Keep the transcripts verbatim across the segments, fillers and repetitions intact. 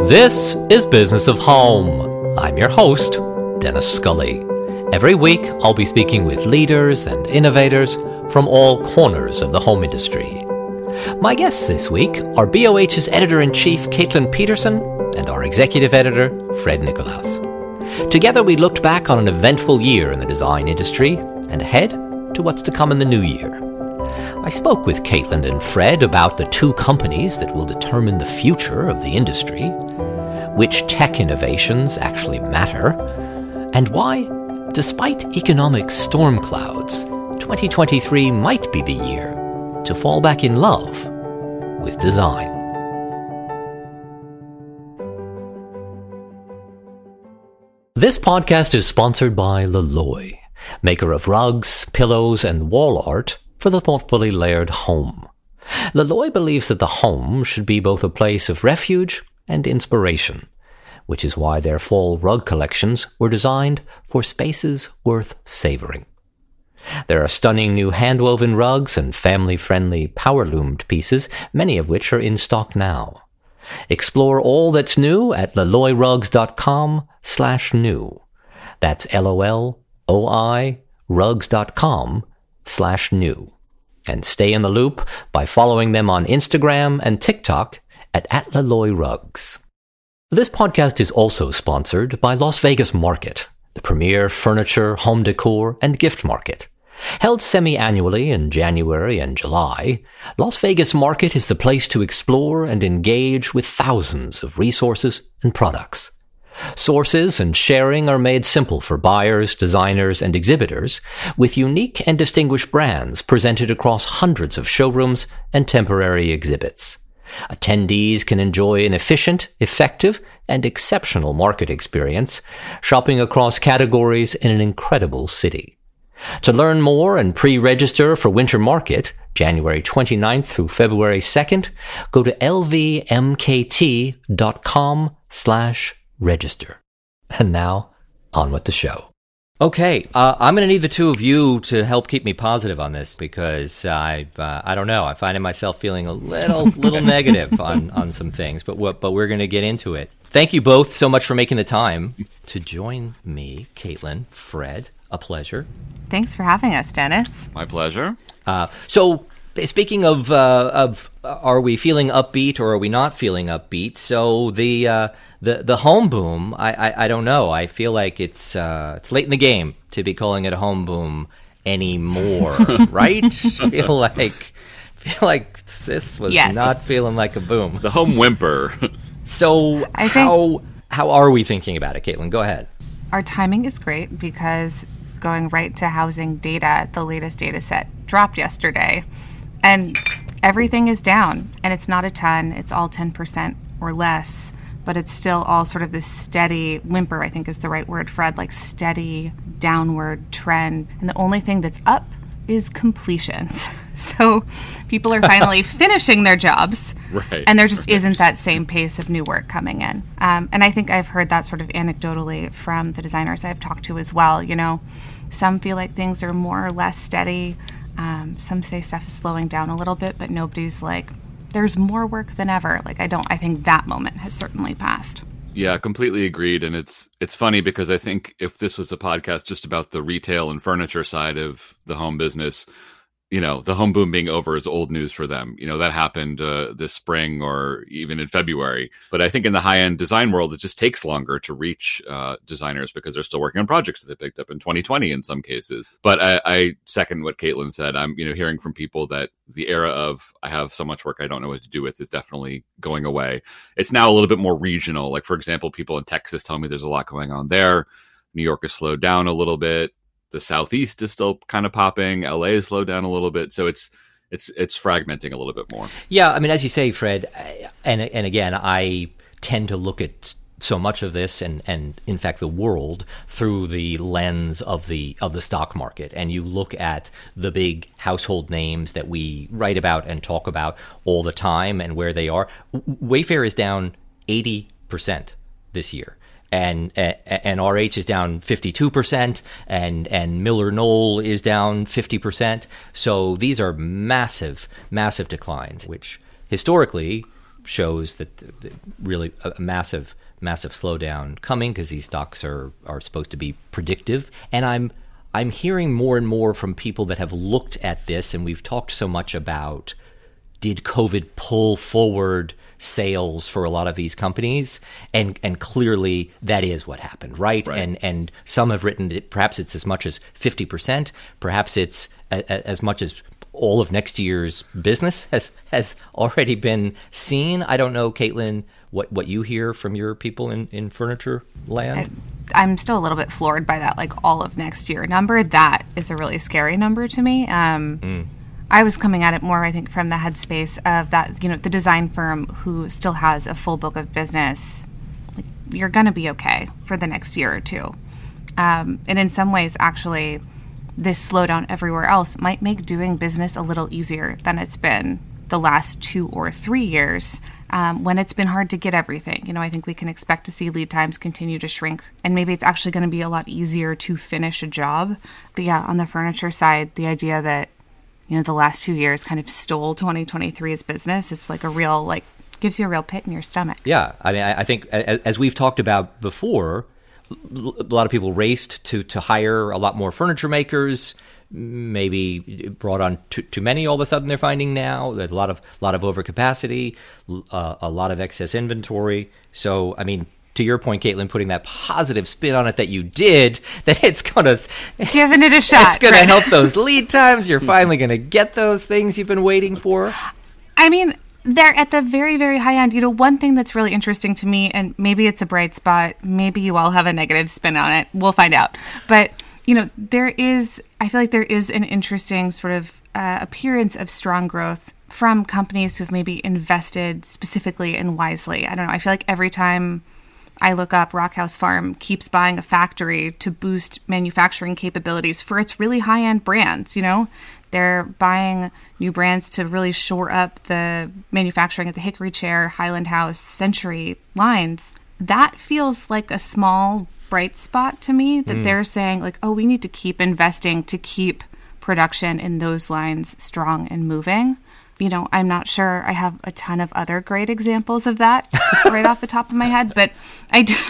This is Business of Home. I'm your host, Dennis Scully. Every week, I'll be speaking with leaders and innovators from all corners of the home industry. My guests this week are B O H's Editor-in-Chief Caitlin Peterson and our Executive Editor, Fred Nicolaus. Together, we looked back on an eventful year in the design industry and ahead to what's to come in the new year. I spoke with Caitlin and Fred about the two companies that will determine the future of the industry, which tech innovations actually matter, and why, despite economic storm clouds, twenty twenty-three might be the year to fall back in love with design. This podcast is sponsored by Loloi, maker of rugs, pillows, and wall art for the thoughtfully layered home. Loloi believes that the home should be both a place of refuge and inspiration, which is why their fall rug collections were designed for spaces worth savoring. There are stunning new hand-woven rugs and family-friendly power-loomed pieces, many of which are in stock now. Explore all that's new at loloirugs.com slash new. That's L-O-L-O-I rugs.com slash new. And stay in the loop by following them on Instagram and TikTok at, at LolOiRugs. This podcast is also sponsored by Las Vegas Market, the premier furniture, home decor, and gift market. Held semi-annually in January and July, Las Vegas Market is the place to explore and engage with thousands of resources and products. Sources and sharing are made simple for buyers, designers, and exhibitors, with unique and distinguished brands presented across hundreds of showrooms and temporary exhibits. Attendees can enjoy an efficient, effective, and exceptional market experience, shopping across categories in an incredible city. To learn more and pre-register for Winter Market, January twenty-ninth through February second, go to lvmkt.com slash register. And now, on with the show. Okay, uh, I'm going to need the two of you to help keep me positive on this because I, uh, I don't know, I'm finding myself feeling a little, little negative on, on some things, but what, but we're going to get into it. Thank you both so much for making the time to join me, Caitlin, Fred. A pleasure. Thanks for having us, Dennis. My pleasure. Uh, so, speaking of, uh, of, are we feeling upbeat or are we not feeling upbeat? So the uh, the the home boom, I, I I don't know. I feel like it's uh, it's late in the game to be calling it a home boom anymore, right? I feel like feel like this was yes. not feeling like a boom. The home whimper. So I think how how are we thinking about it, Caitlin? Go ahead. Our timing is great because going right to housing data, the latest data set dropped yesterday, and everything is down. And it's not a ton, it's all ten percent or less, but it's still all sort of this steady whimper, I think is the right word, Fred, like steady downward trend. And the only thing that's up is completions. So people are finally finishing their jobs, right, and there just right. isn't that same pace of new work coming in. Um, and I think I've heard that sort of anecdotally from the designers I've talked to as well. You know, some feel like things are more or less steady. Um, some say stuff is slowing down a little bit, but nobody's like, there's more work than ever. Like, I don't, I think that moment has certainly passed. Yeah, completely agreed. And it's it's funny because I think if this was a podcast just about the retail and furniture side of the home business, you know, the home boom being over is old news for them. You know, that happened uh, this spring or even in February. But I think in the high-end design world, it just takes longer to reach uh, designers because they're still working on projects that they picked up in twenty twenty in some cases. But I, I second what Caitlin said. I'm, you know, hearing from people that the era of I have so much work I don't know what to do with is definitely going away. It's now a little bit more regional. Like, for example, people in Texas tell me there's a lot going on there. New York has slowed down a little bit. The Southeast is still kind of popping. L A has slowed down a little bit. So it's it's it's fragmenting a little bit more. Yeah, I mean, as you say, Fred, and and again, I tend to look at so much of this and, and in fact the world through the lens of the of the stock market. And you look at the big household names that we write about and talk about all the time and where they are. Wayfair is down eighty percent this year. And and R H is down fifty-two percent, and and Miller Knoll is down fifty percent. So these are massive, massive declines, which historically shows that the, the really a massive, massive slowdown coming because these stocks are, are supposed to be predictive. And I'm I'm hearing more and more from people that have looked at this, and we've talked so much about, did COVID pull forward sales for a lot of these companies? And and clearly that is what happened, right? Right. And and some have written it, perhaps it's as much as fifty percent, perhaps it's a, a, as much as all of next year's business has has already been seen. I don't know, Caitlin, what, what you hear from your people in, in furniture land. I, I'm still a little bit floored by that, like all of next year number. That is a really scary number to me. Um, mm. I was coming at it more, I think, from the headspace of that, you know, the design firm who still has a full book of business. Like, you're going to be okay for the next year or two. Um, and in some ways, actually, this slowdown everywhere else might make doing business a little easier than it's been the last two or three years um, when it's been hard to get everything. You know, I think we can expect to see lead times continue to shrink, and maybe it's actually going to be a lot easier to finish a job. But yeah, on the furniture side, the idea that, you know, the last two years kind of stole twenty twenty-three's business, it's like a real, like, gives you a real pit in your stomach. Yeah, I mean, I think as we've talked about before, a lot of people raced to, to hire a lot more furniture makers, maybe brought on too, too many all of a sudden they're finding now. There's a lot of lot of overcapacity, uh, a lot of excess inventory. So, I mean, to your point, Caitlin, putting that positive spin on it that you did, that it's going to... Giving it a shot. It's going right? to help those lead times. You're finally going to get those things you've been waiting for. I mean... They're at the very, very high end. You know, one thing that's really interesting to me, and maybe it's a bright spot, maybe you all have a negative spin on it. We'll find out. But, you know, there is, I feel like there is an interesting sort of uh, appearance of strong growth from companies who've maybe invested specifically and wisely. I don't know. I feel like every time I look up, Rockhouse Farm keeps buying a factory to boost manufacturing capabilities for its really high-end brands, you know? They're buying new brands to really shore up the manufacturing at the Hickory Chair, Highland House, Century lines. That feels like a small bright spot to me, that mm. they're saying, like, oh, we need to keep investing to keep production in those lines strong and moving. You know, I'm not sure I have a ton of other great examples of that right off the top of my head, but I do.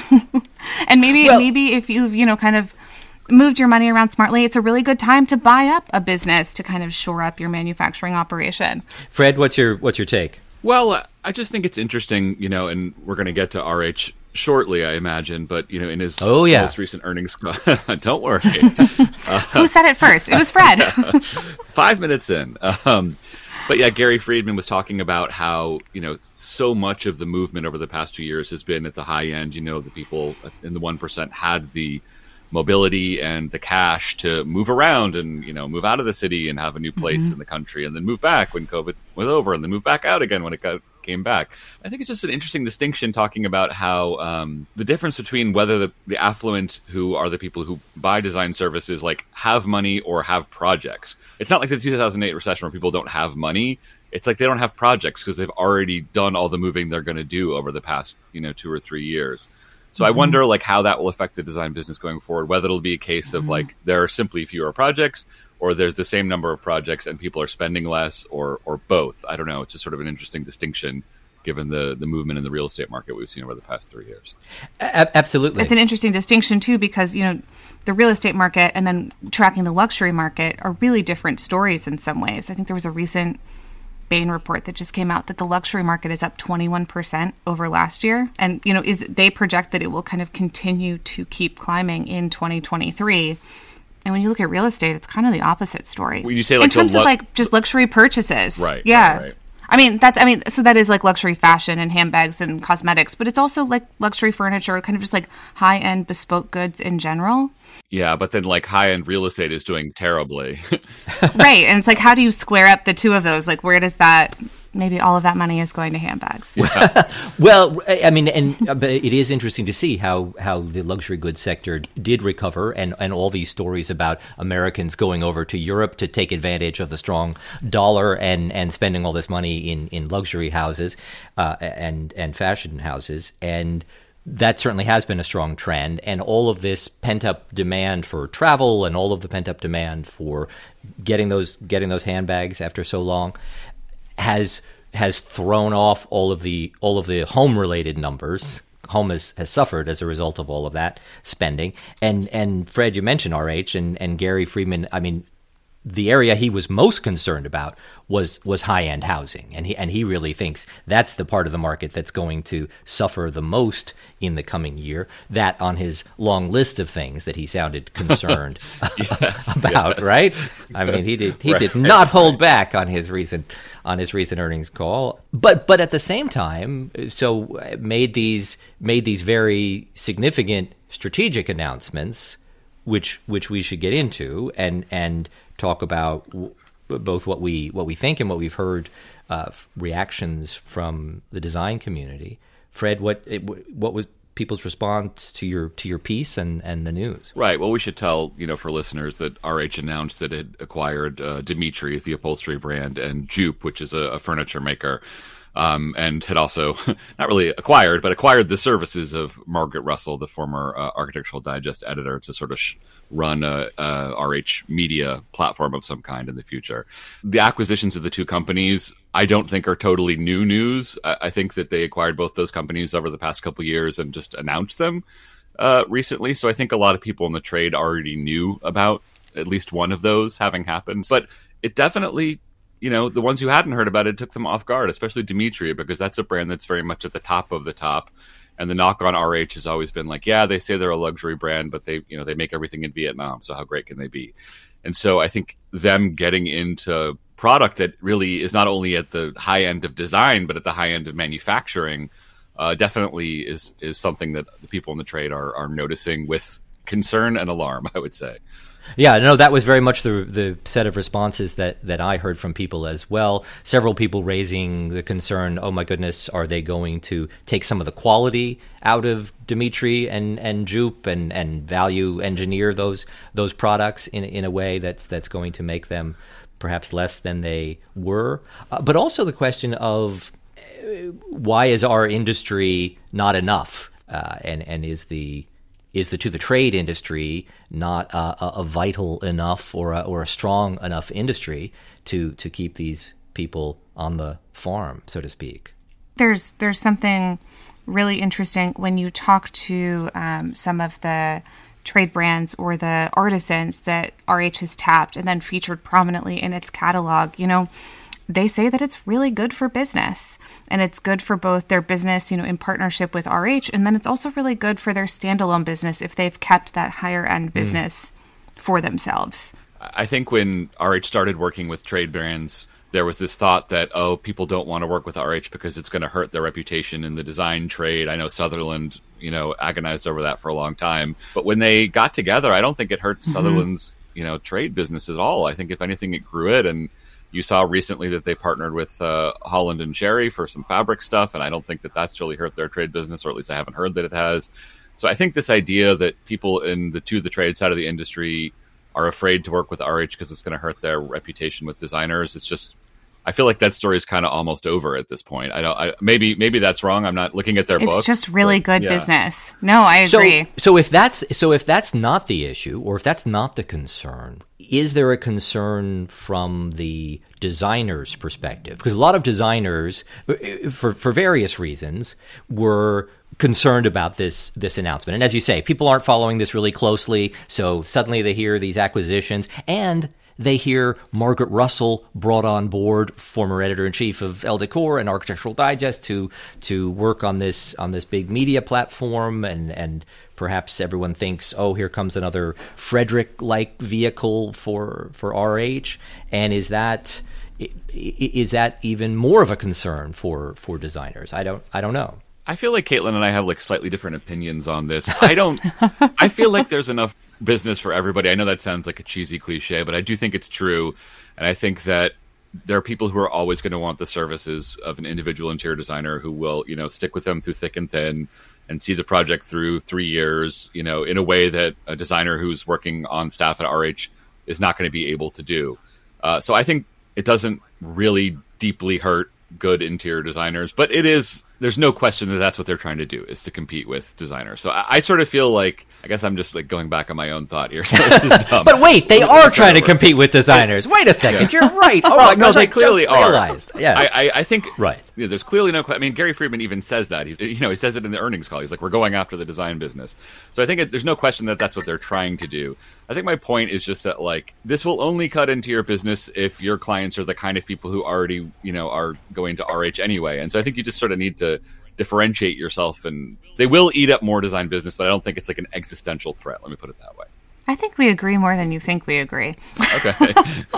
And maybe, well, maybe if you've, you know, kind of moved your money around smartly, it's a really good time to buy up a business to kind of shore up your manufacturing operation. Fred, what's your what's your take? Well, uh, I just think it's interesting, you know, and we're going to get to R H shortly, I imagine, but, you know, in his oh, yeah. most recent earnings call, don't worry. uh, Who said it first? It was Fred. Five minutes in. Um, but yeah, Gary Friedman was talking about how, you know, so much of the movement over the past two years has been at the high end. You know, the people in the one percent had the mobility and the cash to move around and, you know, move out of the city and have a new place mm-hmm. in the country, and then move back when COVID was over, and then move back out again when it got, came back. I think it's just an interesting distinction, talking about how um, the difference between whether the, the affluent, who are the people who buy design services, like, have money or have projects. It's not like the two thousand eight recession where people don't have money. It's like they don't have projects because they've already done all the moving they're going to do over the past, you know, two or three years. So mm-hmm. I wonder, like, how that will affect the design business going forward, whether it'll be a case of, mm-hmm. like, there are simply fewer projects, or there's the same number of projects and people are spending less, or or both. I don't know. It's just sort of an interesting distinction given the, the movement in the real estate market we've seen over the past three years. A- absolutely. It's an interesting distinction, too, because, you know, the real estate market and then tracking the luxury market are really different stories in some ways. I think there was a recent Bain report that just came out that the luxury market is up twenty-one percent over last year. And, you know, is they project that it will kind of continue to keep climbing in twenty twenty-three. And when you look at real estate, it's kind of the opposite story. When you say, like, in terms lu- of, like, just luxury purchases. Right. Yeah. Right, right. I mean, that's, I mean, so that is like luxury fashion and handbags and cosmetics, but it's also like luxury furniture, kind of just like high-end bespoke goods in general. Yeah, but then, like, high-end real estate is doing terribly. Right. And it's like, how do you square up the two of those? Like, where does that, maybe all of that money is going to handbags. Yeah. Well, I mean, and but it is interesting to see how, how the luxury goods sector did recover, and, and all these stories about Americans going over to Europe to take advantage of the strong dollar and, and spending all this money in, in luxury houses uh, and, and fashion houses. And that certainly has been a strong trend, and all of this pent-up demand for travel and all of the pent-up demand for getting those getting those handbags after so long has has thrown off all of the all of the home related numbers. Home has, has suffered as a result of all of that spending. And and Fred, you mentioned R H and, and Gary Friedman. I mean, the area he was most concerned about was was high-end housing. And he and he really thinks that's the part of the market that's going to suffer the most in the coming year. That on his long list of things that he sounded concerned yes, about, yes. right? I mean, he did he right. did not hold back on his recent on his recent earnings call. But but at the same time, so made these made these very significant strategic announcements, which which we should get into and and talk about w- both what we what we think and what we've heard uh, reactions from the design community. Fred, what it, what was people's response to your to your piece and, and the news? Right. Well, we should tell you know for listeners that R H announced that it acquired uh, Dimitri, the upholstery brand, and Joop, which is a, a furniture maker. Um, and had also not really acquired, but acquired the services of Margaret Russell, the former uh, Architectural Digest editor, to sort of sh- run a, a R H media platform of some kind in the future. The acquisitions of the two companies, I don't think are totally new news. I, I think that they acquired both those companies over the past couple of years and just announced them uh, recently. So I think a lot of people in the trade already knew about at least one of those having happened. But it definitely, you know, the ones who hadn't heard about it took them off guard, especially Dimitri, because that's a brand that's very much at the top of the top. And the knock on R H has always been like, yeah, they say they're a luxury brand, but they, you know, they make everything in Vietnam. So how great can they be? And so I think them getting into product that really is not only at the high end of design, but at the high end of manufacturing, uh, definitely is is something that the people in the trade are are noticing with concern and alarm, I would say. Yeah, no, that was very much the the set of responses that, that I heard from people as well. Several people raising the concern, oh my goodness, are they going to take some of the quality out of Dimitri and, and Joop and, and value engineer those those products in in a way that's that's going to make them perhaps less than they were. Uh, but also the question of uh, why is our industry not enough? Uh, and, and is the Is the to the trade industry not a, a, a vital enough or a, or a strong enough industry to to keep these people on the farm, so to speak? There's there's something really interesting when you talk to um, some of the trade brands or the artisans that R H has tapped and then featured prominently in its catalog. You know, they say that it's really good for business. And it's good for both their business, you know, in partnership with R H, and then it's also really good for their standalone business if they've kept that higher end business mm. for themselves. I think when R H started working with trade brands, there was this thought that, oh, people don't want to work with R H because it's going to hurt their reputation in the design trade. I know Sutherland, you know, agonized over that for a long time. But when they got together, I don't think it hurt mm-hmm. Sutherland's, you know, trade business at all. I think if anything, it grew it. And you saw recently that they partnered with uh, Holland and Sherry for some fabric stuff, and I don't think that that's really hurt their trade business, or at least I haven't heard that it has. So I think this idea that people in the to the trade side of the industry are afraid to work with R H because it's going to hurt their reputation with designers, it's just, I feel like that story is kind of almost over at this point. I don't. I, maybe maybe that's wrong. I'm not looking at their it's books. It's just really but, good yeah. business. No, I agree. So, so if that's so if that's not the issue, or if that's not the concern, is there a concern from the designer's perspective? Because a lot of designers, for for various reasons, were concerned about this this announcement. And as you say, people aren't following this really closely, so suddenly they hear these acquisitions and they hear Margaret Russell brought on board, former editor-in-chief of Elle Decor and Architectural Digest, to to work on this on this big media platform, and and perhaps everyone thinks, oh, here comes another Frederick-like vehicle for for R H, and is that is that even more of a concern for for designers? I don't I don't know. I feel like Caitlin and I have like slightly different opinions on this. I don't, I feel like there's enough business for everybody. I know that sounds like a cheesy cliche, but I do think it's true. And I think that there are people who are always going to want the services of an individual interior designer who will, you know, stick with them through thick and thin and see the project through three years, you know, in a way that a designer who's working on staff at R H is not going to be able to do. Uh, so I think it doesn't really deeply hurt good interior designers, but it is there's no question that that's what they're trying to do, is to compete with designers. So I, I sort of feel like, I guess I'm just like going back on my own thought here. So this is dumb. But wait, they are trying to compete with designers. Wait a second, yeah. You're right. Oh, well, no, gosh, they I clearly just are. Realized. Yeah, I, I, I think right. You know, there's clearly no. I mean, Gary Friedman even says that. He's, you know, he says it in the earnings call. He's like, we're going after the design business. So I think it, there's no question that that's what they're trying to do. I think my point is just that, like, this will only cut into your business if your clients are the kind of people who already, you know, are going to R H anyway. And so I think you just sort of need to differentiate yourself, and they will eat up more design business, but I don't think it's like an existential threat. Let me put it that way. I think we agree more than you think we agree. Okay.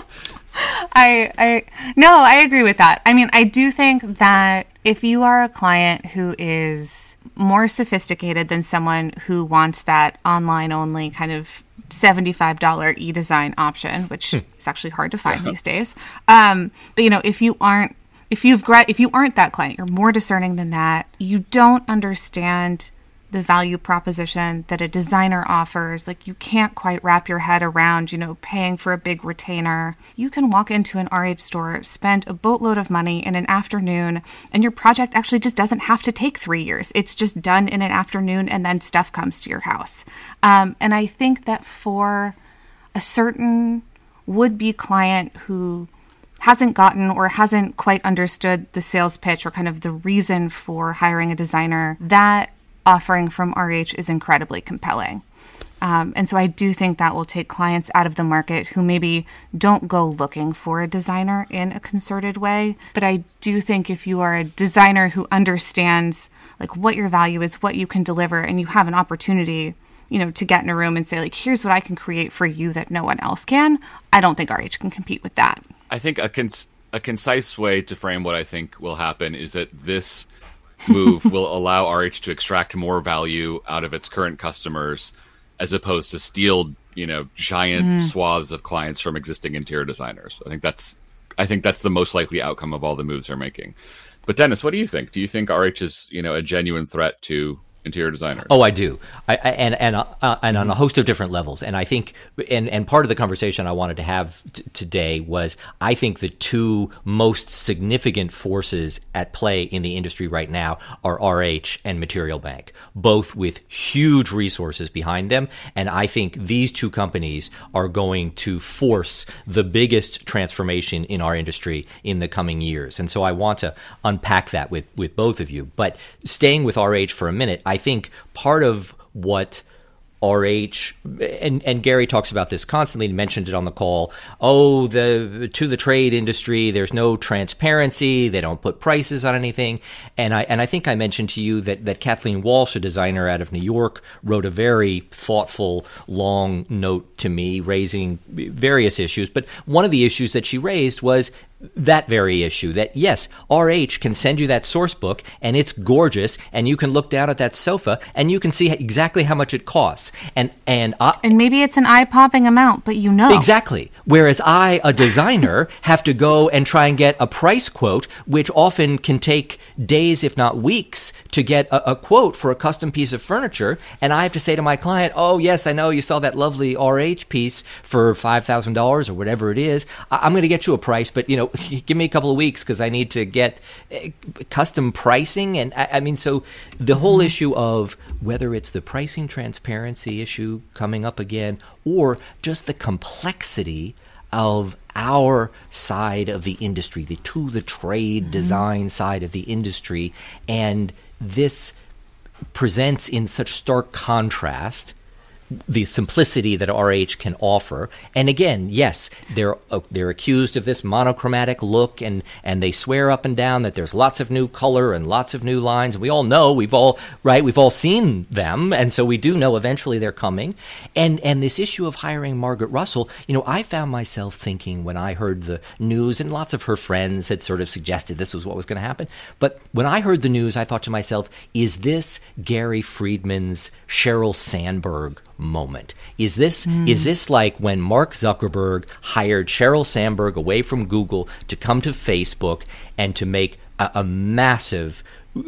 I, I, no, I agree with that. I mean, I do think that if you are a client who is more sophisticated than someone who wants that online only kind of seventy-five dollars e-design option, which hmm. is actually hard to find these days. Um, but you know, if you aren't, If you've if you aren't that client, you're more discerning than that. You don't understand the value proposition that a designer offers. Like, you can't quite wrap your head around, you know, paying for a big retainer. You can walk into an R H store, spend a boatload of money in an afternoon, and your project actually just doesn't have to take three years. It's just done in an afternoon, and then stuff comes to your house. Um, and I think that for a certain would-be client who hasn't gotten or hasn't quite understood the sales pitch or kind of the reason for hiring a designer, that offering from R H is incredibly compelling. Um, and so I do think that will take clients out of the market who maybe don't go looking for a designer in a concerted way. But I do think if you are a designer who understands like what your value is, what you can deliver, and you have an opportunity, you know, to get in a room and say, like, here's what I can create for you that no one else can, I don't think R H can compete with that. I think a, cons- a concise way to frame what I think will happen is that this move will allow R H to extract more value out of its current customers, as opposed to steal, you know, giant mm. swaths of clients from existing interior designers. I think that's, I think that's the most likely outcome of all the moves they're making. But Dennis, what do you think? Do you think R H is, you know, a genuine threat to interior designers? Oh, I do, I, I, and and uh, and on a host of different levels. And I think, and and part of the conversation I wanted to have t- today was, I think the two most significant forces at play in the industry right now are R H and Material Bank, both with huge resources behind them. And I think these two companies are going to force the biggest transformation in our industry in the coming years. And so I want to unpack that with with both of you. But staying with R H for a minute, I think part of what R H, and, and Gary talks about this constantly, and mentioned it on the call, oh, the to the trade industry, there's no transparency, they don't put prices on anything. And I and I think I mentioned to you that, that Kathleen Walsh, a designer out of New York, wrote a very thoughtful, long note to me, raising various issues. But one of the issues that she raised was that very issue, that yes, R H can send you that source book and it's gorgeous, and you can look down at that sofa and you can see exactly how much it costs. And and I, and maybe it's an eye-popping amount, but you know. Exactly. Whereas I, a designer, have to go and try and get a price quote, which often can take days, if not weeks, to get a, a quote for a custom piece of furniture. And I have to say to my client, oh, yes, I know you saw that lovely R H piece for five thousand dollars or whatever it is. I, I'm going to get you a price, but, you know, give me a couple of weeks because I need to get uh, custom pricing. And I, I mean, so the whole issue of whether it's the pricing transparency issue coming up again, or just the complexity of our side of the industry, the to the trade mm-hmm. design side of the industry, and this presents in such stark contrast the simplicity that R H can offer. And again, yes, they're uh, they're accused of this monochromatic look, and and they swear up and down that there's lots of new color and lots of new lines. We all know, we've all right, we've all seen them, and so we do know eventually they're coming. And and this issue of hiring Margaret Russell, you know, I found myself thinking when I heard the news, and lots of her friends had sort of suggested this was what was going to happen. But when I heard the news, I thought to myself, is this Gary Friedman's Sheryl Sandberg moment? Is this mm. is this like when Mark Zuckerberg hired Sheryl Sandberg away from Google to come to Facebook and to make a, a massive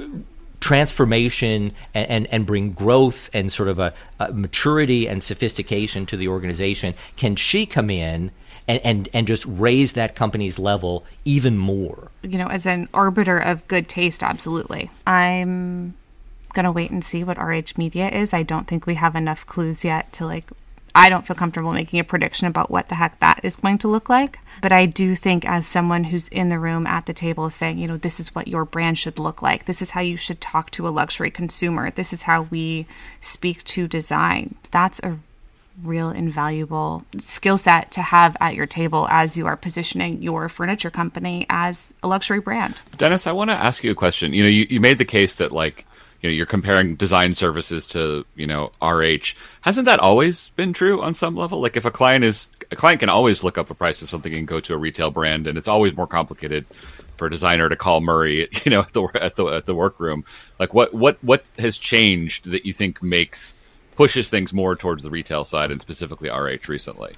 transformation and, and, and bring growth and sort of a, a maturity and sophistication to the organization? Can she come in and, and, and just raise that company's level even more. You know, as an arbiter of good taste, absolutely. I'm going to wait and see what R H Media is. I don't think we have enough clues yet to like, I don't feel comfortable making a prediction about what the heck that is going to look like. But I do think as someone who's in the room at the table saying, you know, this is what your brand should look like. This is how you should talk to a luxury consumer. This is how we speak to design. That's a real invaluable skill set to have at your table as you are positioning your furniture company as a luxury brand. Dennis, I want to ask you a question. You know, you, you made the case that like, you know, you're comparing design services to, you know, R H. Hasn't that always been true on some level? Like if a client is, a client can always look up a price of something and go to a retail brand, and it's always more complicated for a designer to call Murray, you know, at the at the at the workroom. Like what what what has changed that you think makes pushes things more towards the retail side and specifically R H recently?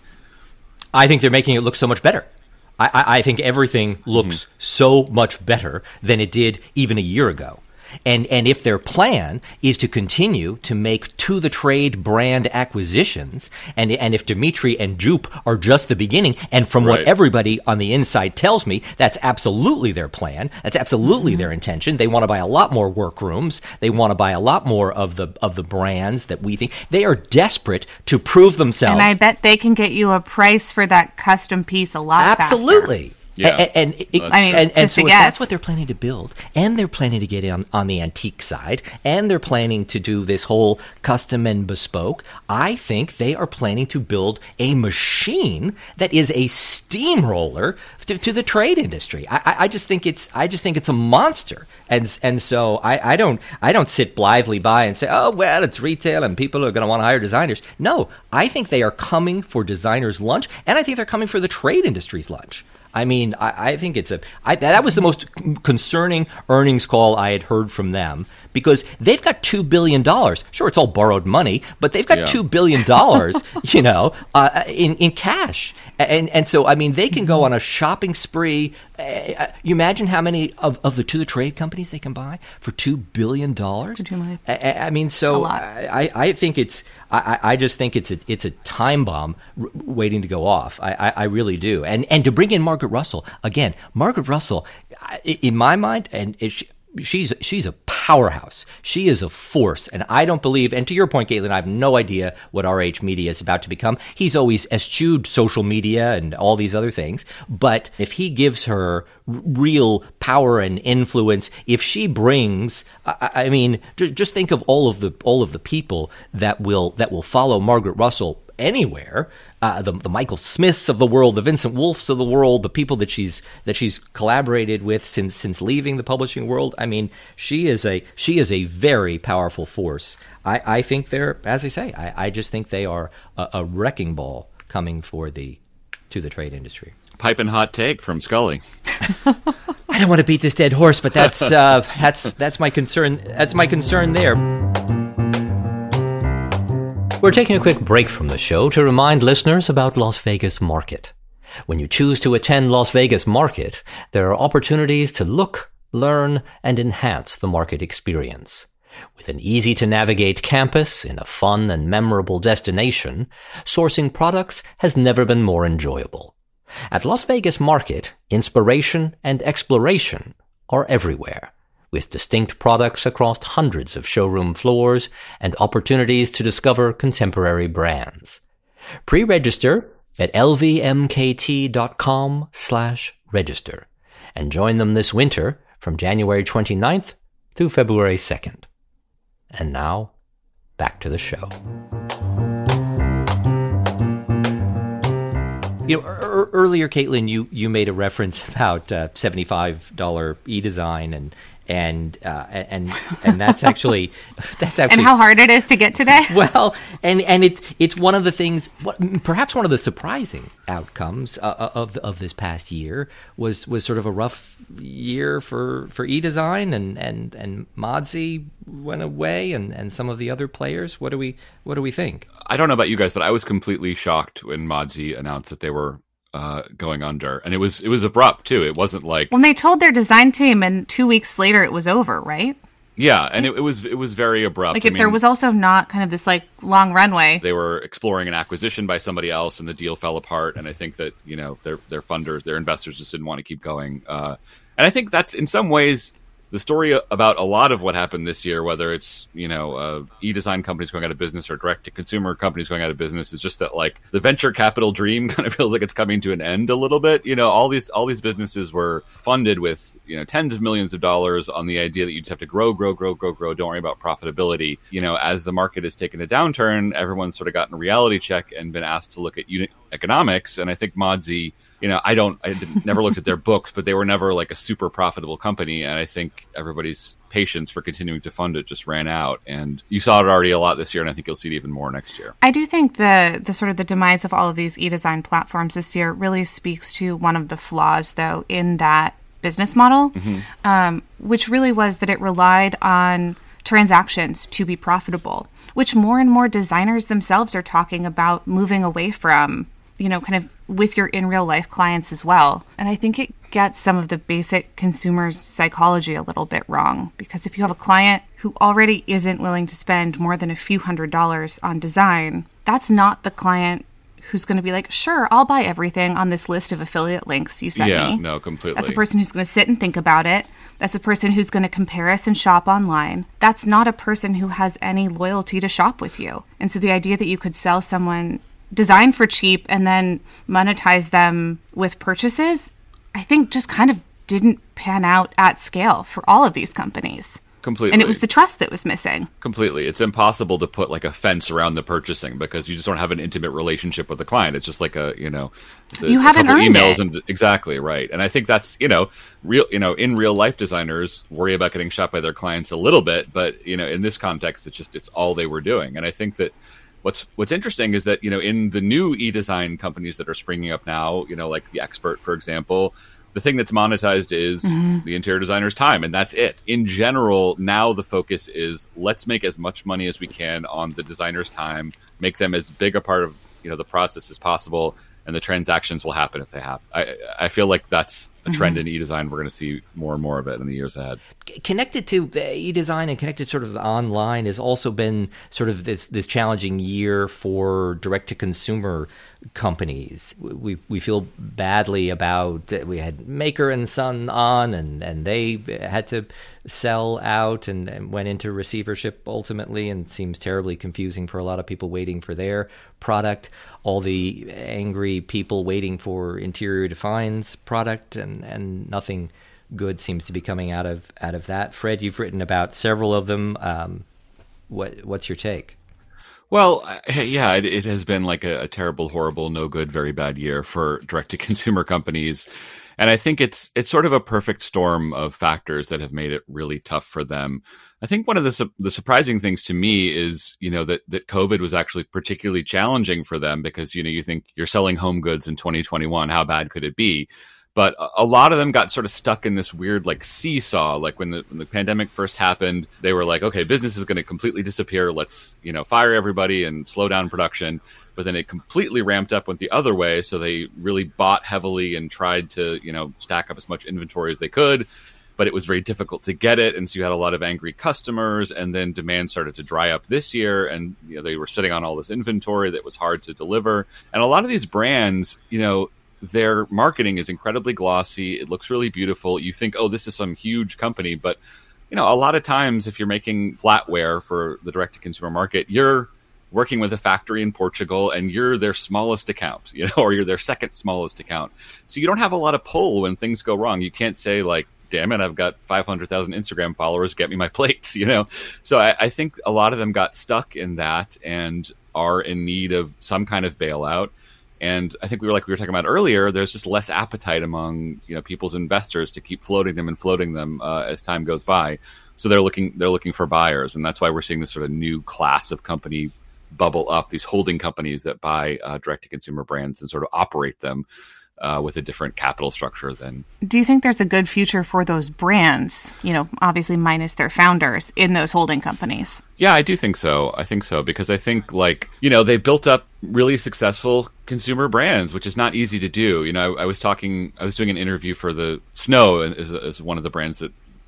I think they're making it look so much better. I, I, I think everything looks mm-hmm. so much better than it did even a year ago. And and if their plan is to continue to make to-the-trade brand acquisitions, and and if Dimitri and Joop are just the beginning, and from right. what everybody on the inside tells me, that's absolutely their plan. That's absolutely mm-hmm. their intention. They want to buy a lot more workrooms. They want to buy a lot more of the of the brands that we think. They are desperate to prove themselves. And I bet they can get you a price for that custom piece a lot absolutely. faster. Yeah, and, and, it, I mean, and, and so if guess. that's what they're planning to build, and they're planning to get on, on the antique side, and they're planning to do this whole custom and bespoke, I think they are planning to build a machine that is a steamroller to, to the trade industry. I, I, I just think it's I just think it's a monster, and and so I, I don't I don't sit blithely by and say, oh well, it's retail and people are going to want to hire designers. No, I think they are coming for designers' lunch, and I think they're coming for the trade industry's lunch. I mean, I, I think it's a I, that was the most concerning earnings call I had heard from them, because they've got two billion dollars. Sure, it's all borrowed money, but they've got yeah. two billion dollars, you know, uh, in in cash, and and so I mean, they can go on a shopping spree. Uh, you imagine how many of, of the to the trade companies they can buy for two billion dollars. I, I mean, so I, I think it's I, I just think it's a it's a time bomb r- waiting to go off. I, I, I really do, and and to bring in Margaret Russell again, Margaret Russell, in my mind, and it, she's she's a powerhouse. She is a force, and I don't believe. And to your point, Caitlin, I have no idea what R H Media is about to become. He's always eschewed social media and all these other things, but if he gives her r- real power and influence, if she brings, I, I mean, j- just think of all of the all of the people that will that will follow Margaret Russell anywhere. Uh, the, the Michael Smiths of the world, the Vincent Wolfs of the world, the people that she's that she's collaborated with since since leaving the publishing world. I mean, she is a she is a very powerful force. I, I think they're, as I say, I, I just think they are a, a wrecking ball coming for the to the trade industry. Piping hot take from Scully. I don't want to beat this dead horse, but that's uh, that's that's my concern. That's my concern there. We're taking a quick break from the show to remind listeners about Las Vegas Market. When you choose to attend Las Vegas Market, there are opportunities to look, learn, and enhance the market experience. With an easy-to-navigate campus in a fun and memorable destination, sourcing products has never been more enjoyable. At Las Vegas Market, inspiration and exploration are everywhere, with distinct products across hundreds of showroom floors and opportunities to discover contemporary brands. Pre-register at lvmkt.com slash register and join them this winter from January twenty-ninth through February second. And now, back to the show. You know, er- earlier, Caitlin, you, you made a reference about uh, seventy-five dollars e-design and and uh, and and that's actually that's actually and how hard it is to get today. Well, and and it's it's one of the things, perhaps one of the surprising outcomes uh, of of this past year was was sort of a rough year for for e-design, and and and Modsy went away, and and some of the other players. What do we what do we think? I don't know about you guys, but I was completely shocked when Modsy announced that they were Uh, going under, and it was it was abrupt too. It wasn't like when they told their design team, and two weeks later it was over, right? Yeah, and it, it was it was very abrupt. Like I if mean, there was also not kind of this like long runway. They were exploring an acquisition by somebody else, and the deal fell apart. And I think that, you know, their their funders, their investors, just didn't want to keep going. Uh, and I think that's in some ways the story about a lot of what happened this year, whether it's, you know, uh, e-design companies going out of business or direct-to-consumer companies going out of business, is just that, like, the venture capital dream kind of feels like it's coming to an end a little bit. You know, all these all these businesses were funded with, you know, tens of millions of dollars on the idea that you just have to grow, grow, grow, grow, grow. Don't worry about profitability. You know, as the market has taken a downturn, everyone's sort of gotten a reality check and been asked to look at unit economics. And I think Modsy, you know, I don't, I did, never looked at their books, but they were never like a super profitable company. And I think everybody's patience for continuing to fund it just ran out. And you saw it already a lot this year, and I think you'll see it even more next year. I do think the the sort of the demise of all of these e-design platforms this year really speaks to one of the flaws, though, in that business model, mm-hmm. um, which really was that it relied on transactions to be profitable, which more and more designers themselves are talking about moving away from, you know, kind of with your in real life clients as well. And I think it gets some of the basic consumer psychology a little bit wrong, because if you have a client who already isn't willing to spend more than a few hundred dollars on design, that's not the client who's going to be like, sure, I'll buy everything on this list of affiliate links you sent yeah, me. Yeah, no, completely. That's a person who's going to sit and think about it. That's a person who's going to compare us and shop online. That's not a person who has any loyalty to shop with you. And so the idea that you could sell someone design for cheap and then monetize them with purchases, I think just kind of didn't pan out at scale for all of these companies. Completely. And it was the trust that was missing. Completely. It's impossible to put like a fence around the purchasing because you just don't have an intimate relationship with the client. It's just like a, you know, the, you haven't earned emails it. And exactly right. And I think that's, you know, real, you know, in real life, designers worry about getting shot by their clients a little bit, but you know, in this context, it's just, it's all they were doing. And I think that What's what's interesting is that, you know, in the new e-design companies that are springing up now, you know, like The Expert, for example, the thing that's monetized is mm-hmm. the interior designer's time, and that's it. In general, now the focus is let's make as much money as we can on the designer's time, make them as big a part of, you know, the process as possible, and the transactions will happen if they happen. I I feel like that's a trend mm-hmm. in e-design. We're going to see more and more of it in the years ahead. Connected to the e-design and connected sort of online has also been sort of this this challenging year for direct-to-consumer companies. We we feel badly about, we had Maker and Son on, and, and they had to sell out and, and went into receivership ultimately, and seems terribly confusing for a lot of people waiting for their product. All the angry people waiting for Interior Define's product, and, and nothing good seems to be coming out of out of that. Fred, you've written about several of them. Um, what what's your take? Well, yeah, it, it has been like a, a terrible, horrible, no good, very bad year for direct-to-consumer companies. And I think it's it's sort of a perfect storm of factors that have made it really tough for them. I think one of the su- the surprising things to me is, you know, that, that COVID was actually particularly challenging for them because, you know, you think you're selling home goods in twenty twenty-one, how bad could it be? But a lot of them got sort of stuck in this weird like seesaw. Like when the, when the pandemic first happened, they were like, okay, business is going to completely disappear. Let's, you know, fire everybody and slow down production. But then it completely ramped up went the other way. So they really bought heavily and tried to, you know, stack up as much inventory as they could. But it was very difficult to get it. And so you had a lot of angry customers. And then demand started to dry up this year. And, you know, they were sitting on all this inventory that was hard to deliver. And a lot of these brands, you know, their marketing is incredibly glossy. It looks really beautiful. You think, oh, this is some huge company. But, you know, a lot of times if you're making flatware for the direct-to-consumer market, you're working with a factory in Portugal and you're their smallest account, you know, or you're their second smallest account. So you don't have a lot of pull when things go wrong. You can't say like, damn it, I've got five hundred thousand Instagram followers, get me my plates, you know? So I, I think a lot of them got stuck in that and are in need of some kind of bailout. And I think we were like we were talking about earlier, there's just less appetite among, you know, people's investors to keep floating them and floating them uh, as time goes by. So they're looking they're looking for buyers, and that's why we're seeing this sort of new class of company bubble up. These holding companies that buy uh, direct to consumer brands and sort of operate them uh, with a different capital structure than. Do you think there's a good future for those brands? You know, obviously minus their founders in those holding companies. Yeah, I do think so. I think so because I think like, you know, they built up really successful consumer brands, which is not easy to do. You know, I, I was talking, I was doing an interview for the Snow as, as one of the brands that,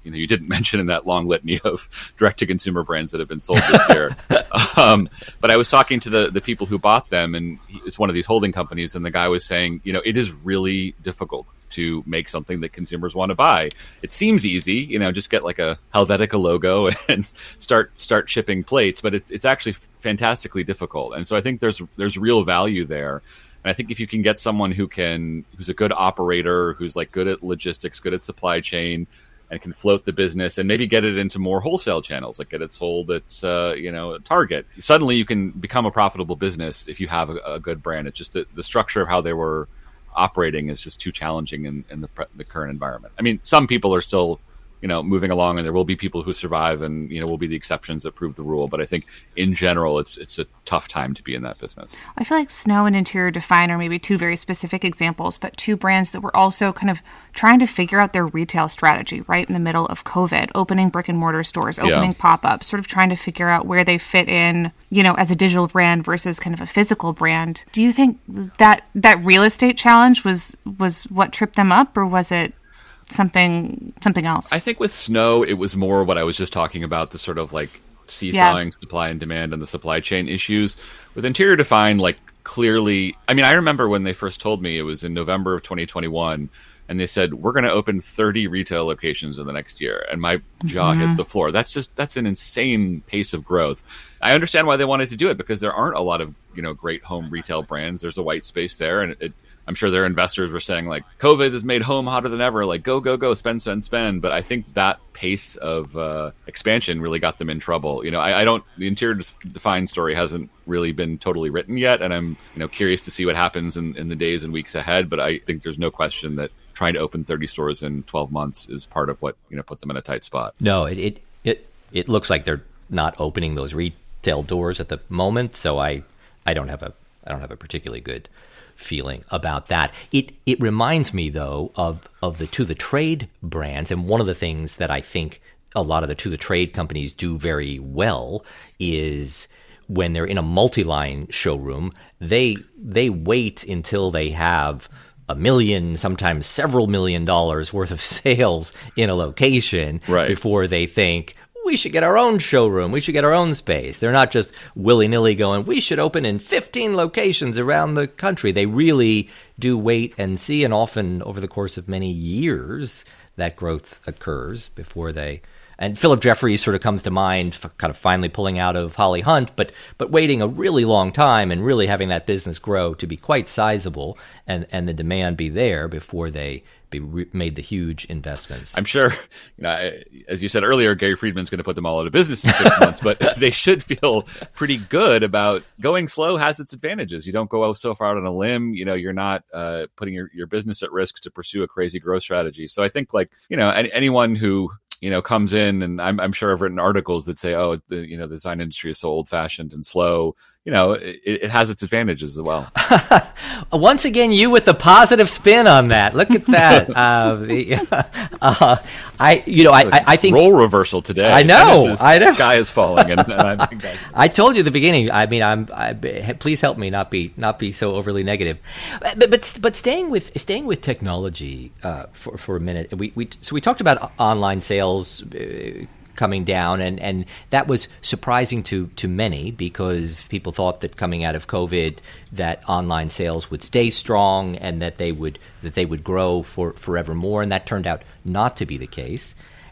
you know you didn't mention in that long litany of direct to consumer brands that have been sold this year. um, but I was talking to the the people who bought them, and it's one of these holding companies, and the guy was saying, you know, it is really difficult to make something that consumers want to buy. It seems easy, you know, just get like a Helvetica logo and start start shipping plates, but it's it's actually fantastically difficult. And so I think there's there's real value there. And I think if you can get someone who can who's a good operator, who's like good at logistics, good at supply chain, and can float the business and maybe get it into more wholesale channels, like get it sold at uh, you know Target, suddenly you can become a profitable business if you have a, a good brand. It's just that the structure of how they were operating is just too challenging in, in the, the current environment. I mean, some people are still, you know, moving along, and there will be people who survive, and you know, will be the exceptions that prove the rule. But I think in general, it's it's a tough time to be in that business. I feel like Snow and Interior Define are maybe two very specific examples, but two brands that were also kind of trying to figure out their retail strategy right in the middle of COVID, opening brick and mortar stores, opening yeah. pop-ups, sort of trying to figure out where they fit in, you know, as a digital brand versus kind of a physical brand. Do you think that that real estate challenge was was what tripped them up, or was it something something else? I think with Snow, it was more what I was just talking about, the sort of like seesawing yeah. supply and demand and the supply chain issues. With Interior Define, like clearly, I mean, I remember when they first told me, it was in November of twenty twenty-one, and they said, we're going to open thirty retail locations in the next year. And my jaw mm-hmm. hit the floor. That's just, that's an insane pace of growth. I understand why they wanted to do it, because there aren't a lot of, you know, great home retail brands. There's a white space there, and it, I'm sure their investors were saying, like, COVID has made home hotter than ever. Like, go, go, go, spend, spend, spend. But I think that pace of uh, expansion really got them in trouble. You know, I, I don't, the Interior Define story hasn't really been totally written yet. And I'm, you know, curious to see what happens in, in the days and weeks ahead. But I think there's no question that trying to open thirty stores in twelve months is part of what, you know, put them in a tight spot. No, it, it, it, it looks like they're not opening those retail doors at the moment. So I, I don't have a, I don't have a particularly good feeling about that. It it reminds me though of of the To The Trade brands, and one of the things that I think a lot of the To The Trade companies do very well is when they're in a multi-line showroom, they they wait until they have a million, sometimes several million dollars worth of sales in a location right. before they think, we should get our own showroom. We should get our own space. They're not just willy-nilly going, we should open in fifteen locations around the country. They really do wait and see, and often over the course of many years, that growth occurs before they... And Philip Jeffries sort of comes to mind, kind of finally pulling out of Holly Hunt, but but waiting a really long time and really having that business grow to be quite sizable, and, and the demand be there before they be re- made the huge investments. I'm sure, you know, I, as you said earlier, Gary Friedman's going to put them all out of business in six months, but they should feel pretty good about going slow. Has its advantages. You don't go so far out on a limb. You know, you're not uh, putting your, your business at risk to pursue a crazy growth strategy. So I think, like, you know, any, anyone who, you know, comes in, and I'm, I'm sure I've written articles that say, oh, the, you know, the design industry is so old fashioned and slow. You know, it, it has its advantages as well. Once again, you with the positive spin on that. Look at that. uh, uh, I, you know, I, I think role reversal today. I know. Is, I know. The sky is falling, and, and I think that, I told you at the beginning. I mean, I'm. I, please help me not be not be so overly negative. But but, but staying with staying with technology uh, for for a minute. We we so we talked about online sales Uh, coming down, and, and that was surprising to, to many, because people thought that coming out of COVID that online sales would stay strong and that they would that they would grow for forevermore, and that turned out not to be the case.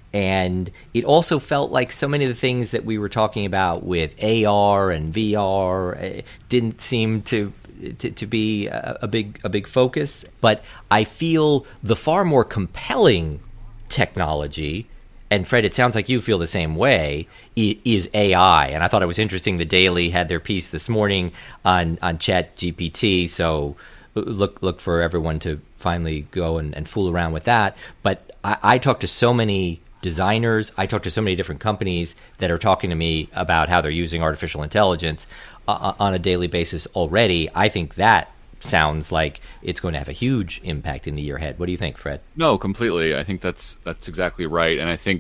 And it also felt like so many of the things that we were talking about with A R and V R uh, didn't seem to To, to be a, a big a big focus. But I feel the far more compelling technology, and Fred, it sounds like you feel the same way, is A I. And I thought it was interesting. The Daily had their piece this morning on, on Chat G P T. So look look for everyone to finally go and, and fool around with that. But I, I talk to so many designers. I talk to so many different companies that are talking to me about how they're using artificial intelligence uh, on a daily basis already. I think that sounds like it's going to have a huge impact in the year ahead. What do you think, Fred? No, completely. I think that's that's exactly right. And I think, you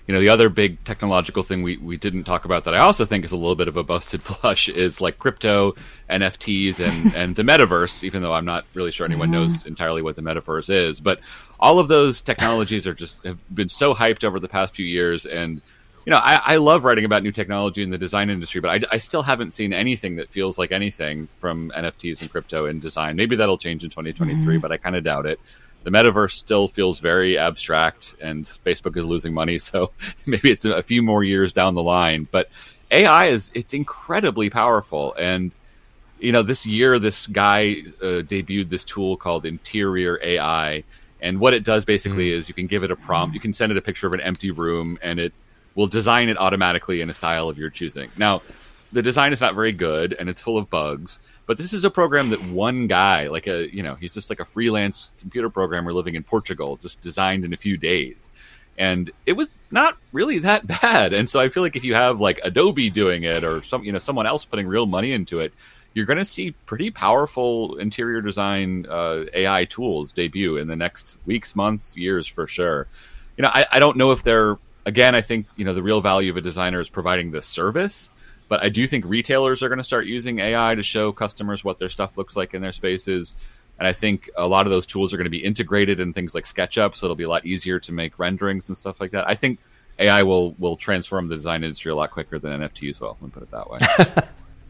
You know, the other big technological thing we, we didn't talk about that I also think is a little bit of a busted flush is like crypto, N F Ts, and, and the metaverse, even though I'm not really sure anyone knows entirely what the metaverse is. But all of those technologies are just have been so hyped over the past few years. And, you know, I, I love writing about new technology in the design industry, but I, I still haven't seen anything that feels like anything from N F Ts and crypto in design. Maybe that'll change in twenty twenty-three, mm-hmm. but I kind of doubt it. The metaverse still feels very abstract, and Facebook is losing money, so maybe it's a few more years down the line. But A I is it's incredibly powerful, and you know, this year this guy uh, debuted this tool called Interior A I, and what it does basically mm. is you can give it a prompt, you can send it a picture of an empty room, and it will design it automatically in a style of your choosing. Now, the design is not very good, and it's full of bugs. But this is a program that one guy, like a, you know, he's just like a freelance computer programmer living in Portugal, just designed in a few days. And it was not really that bad. And so I feel like if you have like Adobe doing it or some, you know, someone else putting real money into it, you're going to see pretty powerful interior design uh, A I tools debut in the next weeks, months, years for sure. You know, I, I don't know if they're, again, I think, you know, the real value of a designer is providing the service. But I do think retailers are going to start using A I to show customers what their stuff looks like in their spaces. And I think a lot of those tools are going to be integrated in things like SketchUp, so it'll be a lot easier to make renderings and stuff like that. I think A I will will transform the design industry a lot quicker than N F Ts will, let me put it that way.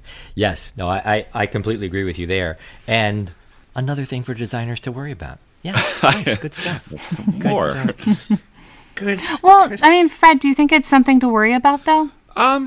Yes. No, I, I, I completely agree with you there. And another thing for designers to worry about. Yeah, right, good stuff. More. Good. Good. Well, I mean, Fred, do you think it's something to worry about, though? Um...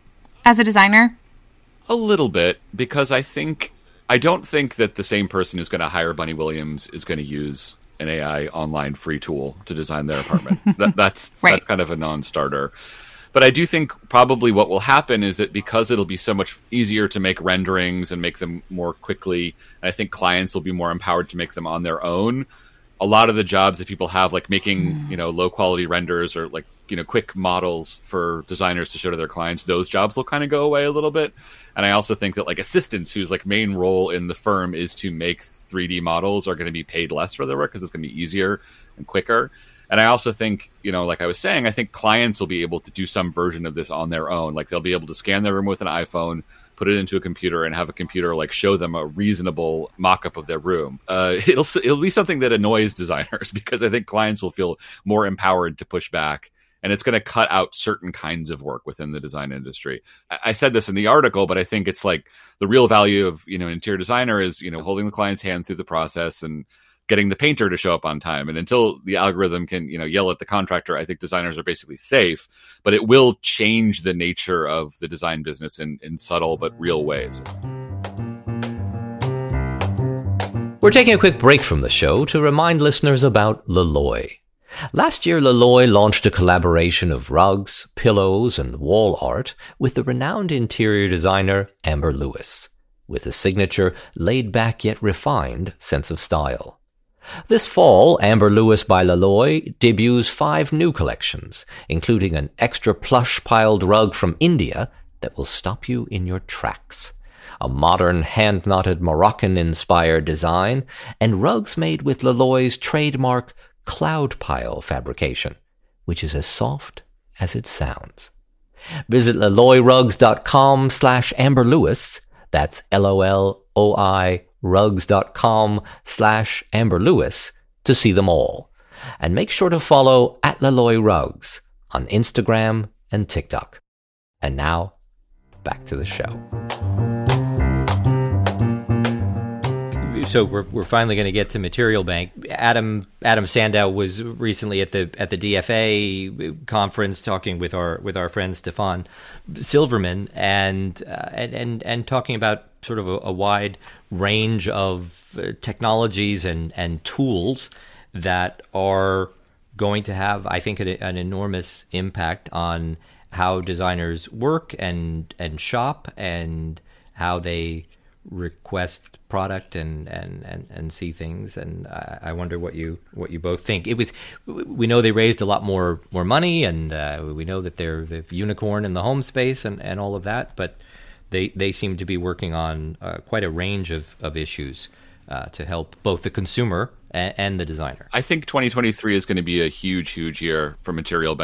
As a designer? A little bit, because I think I don't think that the same person who's going to hire Bunny Williams is going to use an A I online free tool to design their apartment. that, that's right. That's kind of a non-starter. But I do think probably what will happen is that because it'll be so much easier to make renderings and make them more quickly, and I think clients will be more empowered to make them on their own. A lot of the jobs that people have, like making, mm. you know, low quality renders or like, you know, quick models for designers to show to their clients, those jobs will kind of go away a little bit. And I also think that like assistants whose like main role in the firm is to make three D models are going to be paid less for their work because it's going to be easier and quicker. And I also think, you know, like I was saying, I think clients will be able to do some version of this on their own. Like they'll be able to scan their room with an iPhone, put it into a computer, and have a computer like show them a reasonable mock-up of their room. Uh, it'll it'll be something that annoys designers because I think clients will feel more empowered to push back, and it's going to cut out certain kinds of work within the design industry. I, I said this in the article, but I think it's like the real value of, you know, interior designer is, you know, holding the client's hand through the process and getting the painter to show up on time. And until the algorithm can, you know, yell at the contractor, I think designers are basically safe, but it will change the nature of the design business in, in subtle but real ways. We're taking a quick break from the show to remind listeners about Loloi. Last year, Loloi launched a collaboration of rugs, pillows, and wall art with the renowned interior designer Amber Lewis, with a signature laid-back yet refined sense of style. This fall, Amber Lewis by Loloi debuts five new collections, including an extra plush-piled rug from India that will stop you in your tracks, a modern hand-knotted Moroccan-inspired design, and rugs made with Loloi's trademark cloud pile fabrication, which is as soft as it sounds. Visit loloirugs.com slash Amber Lewis. That's L O L O I rugs.com slash Amber Lewis to see them all. And make sure to follow at Loloi Rugs on Instagram and TikTok. And now, back to the show. So we're we're finally going to get to Material Bank. Adam Adam Sandow was recently at the at the D F A conference talking with our with our friend Stefan Silverman and uh, and, and and talking about sort of a, a wide range of uh, technologies and and tools that are going to have, I think, a, an enormous impact on how designers work and and shop and how they request product and, and, and, and see things, and I, I wonder what you what you both think. It was we know they raised a lot more more money, and uh, we know that they're the unicorn in the home space and, and all of that, but they they seem to be working on uh, quite a range of of issues uh, to help both the consumer and, and the designer. I think twenty twenty-three is going to be a huge huge year for Material Bank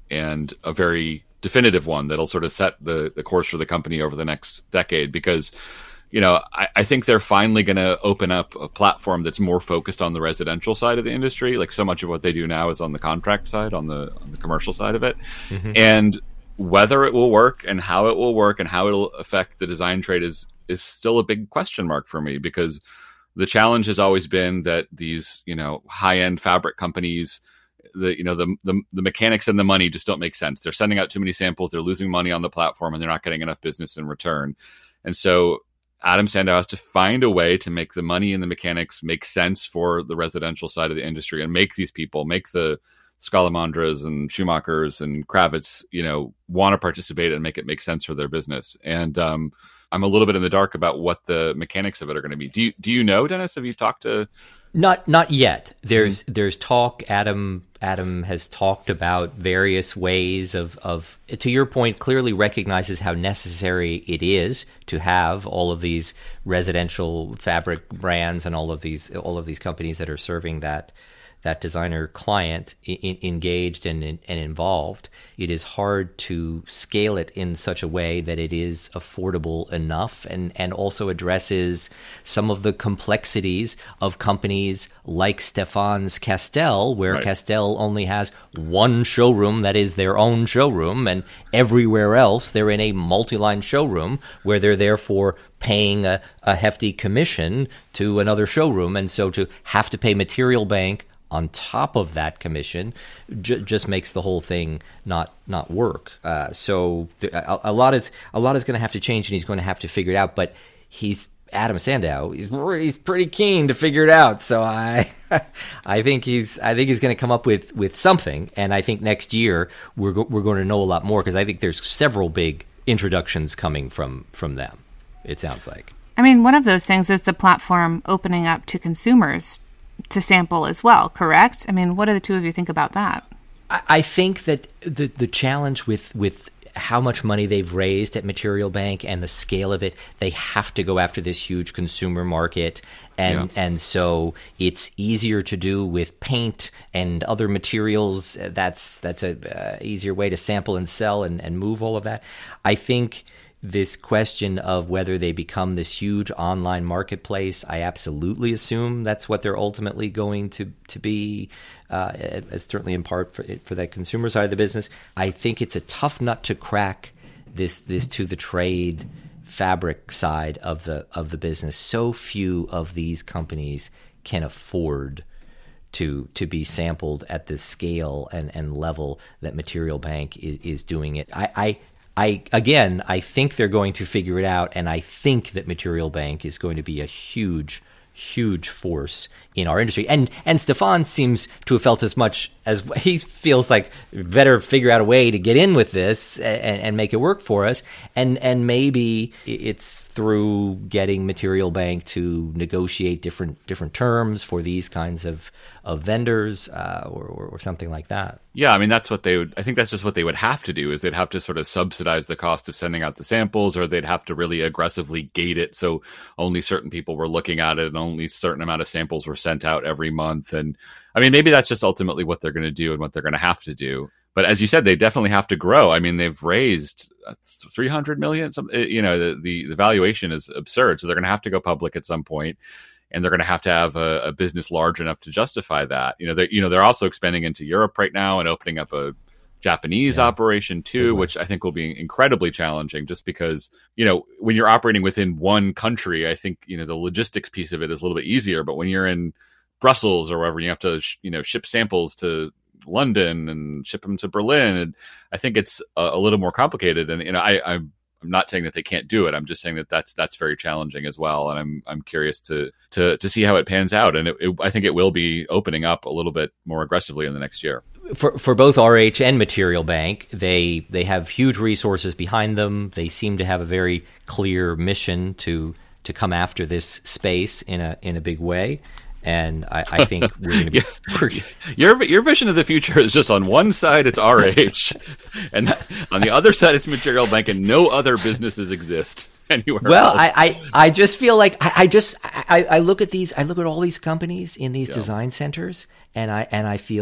and a very definitive one that'll sort of set the, the course for the company over the next decade. Because, you know, I, I think they're finally going to open up a platform that's more focused on the residential side of the industry. Like, so much of what they do now is on the contract side, on the on the commercial side of it. Mm-hmm. And whether it will work and how it will work and how it'll affect the design trade is is still a big question mark for me, because the challenge has always been that these, you know, high-end fabric companies, the, you know, the, the, the mechanics and the money just don't make sense. They're sending out too many samples. They're losing money on the platform, and they're not getting enough business in return. And so Adam Sandow has to find a way to make the money and the mechanics make sense for the residential side of the industry, and make these people, make the Scalamandras and Schumachers and Kravitz, you know, want to participate and make it make sense for their business. And, um, I'm a little bit in the dark about what the mechanics of it are going to be. Do you, do you know, Dennis? Have you talked to? Not not yet. There's mm-hmm. there's talk. Adam Adam has talked about various ways of, of, to your point, clearly recognizes how necessary it is to have all of these residential fabric brands and all of these all of these companies that are serving that that designer client in, engaged and, and involved. It is hard to scale it in such a way that it is affordable enough, and, and also addresses some of the complexities of companies like Stefan's Castell, where right. Castell only has one showroom that is their own showroom, and everywhere else they're in a multi-line showroom where they're therefore paying a, a hefty commission to another showroom. And so to have to pay Material Bank on top of that commission j- just makes the whole thing not not work. Uh, so th- a, a lot is a lot is going to have to change, and he's going to have to figure it out. But he's Adam Sandow. He's he's pretty keen to figure it out. So I I think he's I think he's going to come up with, with something. And I think next year we're go- we're going to know a lot more, because I think there's several big introductions coming from from them. It sounds like. I mean, one of those things is the platform opening up to consumers to sample as well, correct? I mean, what do the two of you think about that? I, I think that the the challenge with, with how much money they've raised at Material Bank and the scale of it, they have to go after this huge consumer market. And yeah. and so it's easier to do with paint and other materials. That's that's a uh, easier way to sample and sell and, and move all of that. I think this question of whether they become this huge online marketplace, I absolutely assume that's what they're ultimately going to to be, uh, certainly in part for for that consumer side of the business. I think it's a tough nut to crack, this this to the trade fabric side of the of the business. So few of these companies can afford to to be sampled at the scale and, and level that Material Bank is, is doing it. I, I I again, I think they're going to figure it out, and I think that Material Bank is going to be a huge, huge force in our industry. And and Stefan seems to have felt as much as he feels like better figure out a way to get in with this and, and make it work for us. And and maybe it's through getting Material Bank to negotiate different different terms for these kinds of of vendors, uh, or, or or something like that. Yeah, I mean, that's what they would, I think that's just what they would have to do, is they'd have to sort of subsidize the cost of sending out the samples, or they'd have to really aggressively gate it so only certain people were looking at it and only a certain amount of samples were sent out every month. And I mean, maybe that's just ultimately what they're going to do and what they're going to have to do. But as you said, they definitely have to grow. I mean, they've raised three hundred million, you know, the, the, the valuation is absurd. So they're going to have to go public at some point. And they're going to have to have a, a business large enough to justify that. You know, they you know they're also expanding into Europe right now and opening up a Japanese yeah. operation too, which I think will be incredibly challenging. Just because, you know, when you're operating within one country, I think, you know, the logistics piece of it is a little bit easier. But when you're in Brussels or wherever, you have to sh- you know ship samples to London and ship them to Berlin, and I think it's a, a little more complicated. And you know, I I'm. I'm not saying that they can't do it. I'm just saying that that's that's very challenging as well, and I'm I'm curious to to to see how it pans out. And it, it, I think it will be opening up a little bit more aggressively in the next year. For for both R H and Material Bank, they they have huge resources behind them. They seem to have a very clear mission to to come after this space in a in a big way. And I, I think we're going to be. yeah. Your your vision of the future is just on one side it's R H, and that, on the other side it's Material Bank, and no other businesses exist anywhere. Well, else. I, I, I just feel like I, I just I, I look at these I look at all these companies in these yeah. design centers, and I and I feel,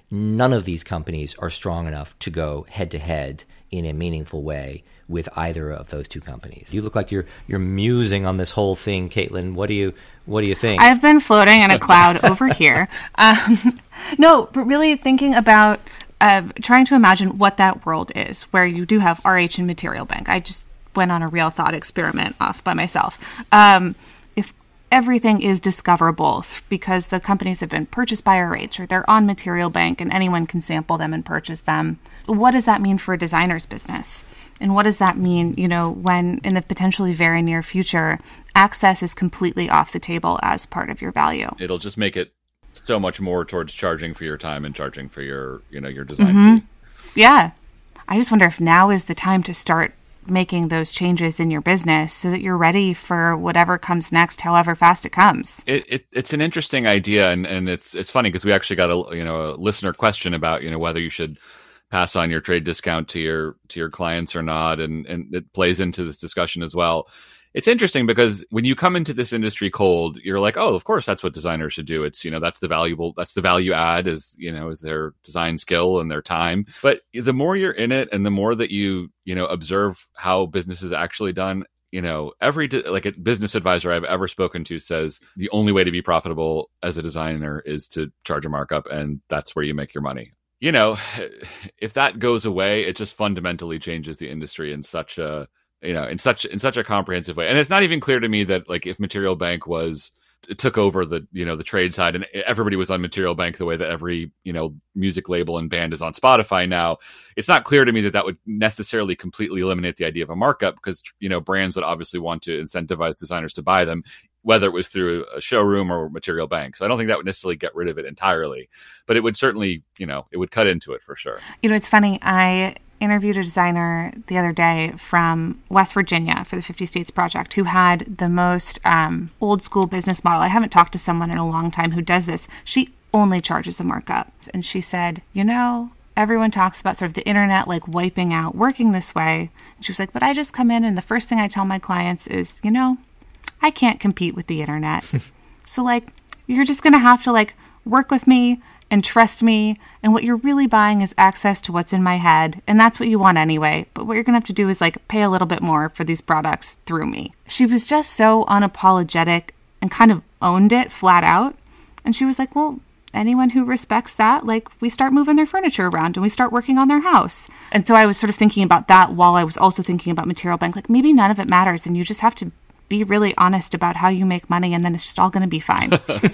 none of these companies are strong enough to go head to head in a meaningful way with either of those two companies. You look like you're you're musing on this whole thing, Caitlin. What do you what do you think? I've been floating in a cloud over here. Um, no, but really thinking about uh, trying to imagine what that world is, where you do have R H and Material Bank. I just went on a real thought experiment off by myself. Um, if everything is discoverable because the companies have been purchased by R H or they're on Material Bank and anyone can sample them and purchase them, what does that mean for a designer's business? And what does that mean, you know, when in the potentially very near future, access is completely off the table as part of your value? It'll just make it so much more towards charging for your time and charging for your, you know, your design mm-hmm. fee. Yeah. I just wonder if now is the time to start making those changes in your business so that you're ready for whatever comes next, however fast it comes. It, it it's an interesting idea, and, and it's it's funny because we actually got a you know a listener question about you know whether you should pass on your trade discount to your to your clients or not, and and it plays into this discussion as well. It's interesting because when you come into this industry cold, you're like, oh, of course, that's what designers should do. It's, you know, that's the valuable, that's the value add is, you know, is their design skill and their time. But the more you're in it and the more that you, you know, observe how business is actually done, you know, every, like a business advisor I've ever spoken to says the only way to be profitable as a designer is to charge a markup, and that's where you make your money. You know, if that goes away, it just fundamentally changes the industry in such a, you know, in such in such a comprehensive way. And it's not even clear to me that, like, if Material Bank was it took over the, you know, the trade side and everybody was on Material Bank the way that every, you know, music label and band is on Spotify now, it's not clear to me that that would necessarily completely eliminate the idea of a markup, because, you know, brands would obviously want to incentivize designers to buy them, whether it was through a showroom or Material Bank. So I don't think that would necessarily get rid of it entirely, but it would certainly, you know, it would cut into it for sure. You know, it's funny. I interviewed a designer the other day from West Virginia for the fifty States Project who had the most um, old school business model. I haven't talked to someone in a long time who does this. She only charges a markup. And she said, you know, everyone talks about sort of the internet like wiping out working this way. And she was like, but I just come in and the first thing I tell my clients is, you know, I can't compete with the internet. So like, you're just going to have to like work with me and trust me. And what you're really buying is access to what's in my head. And that's what you want anyway. But what you're going to have to do is like pay a little bit more for these products through me. She was just so unapologetic and kind of owned it flat out. And she was like, well, anyone who respects that, like we start moving their furniture around and we start working on their house. And so I was sort of thinking about that while I was also thinking about Material Bank. Like maybe none of it matters and you just have to be really honest about how you make money and then it's just all going to be fine.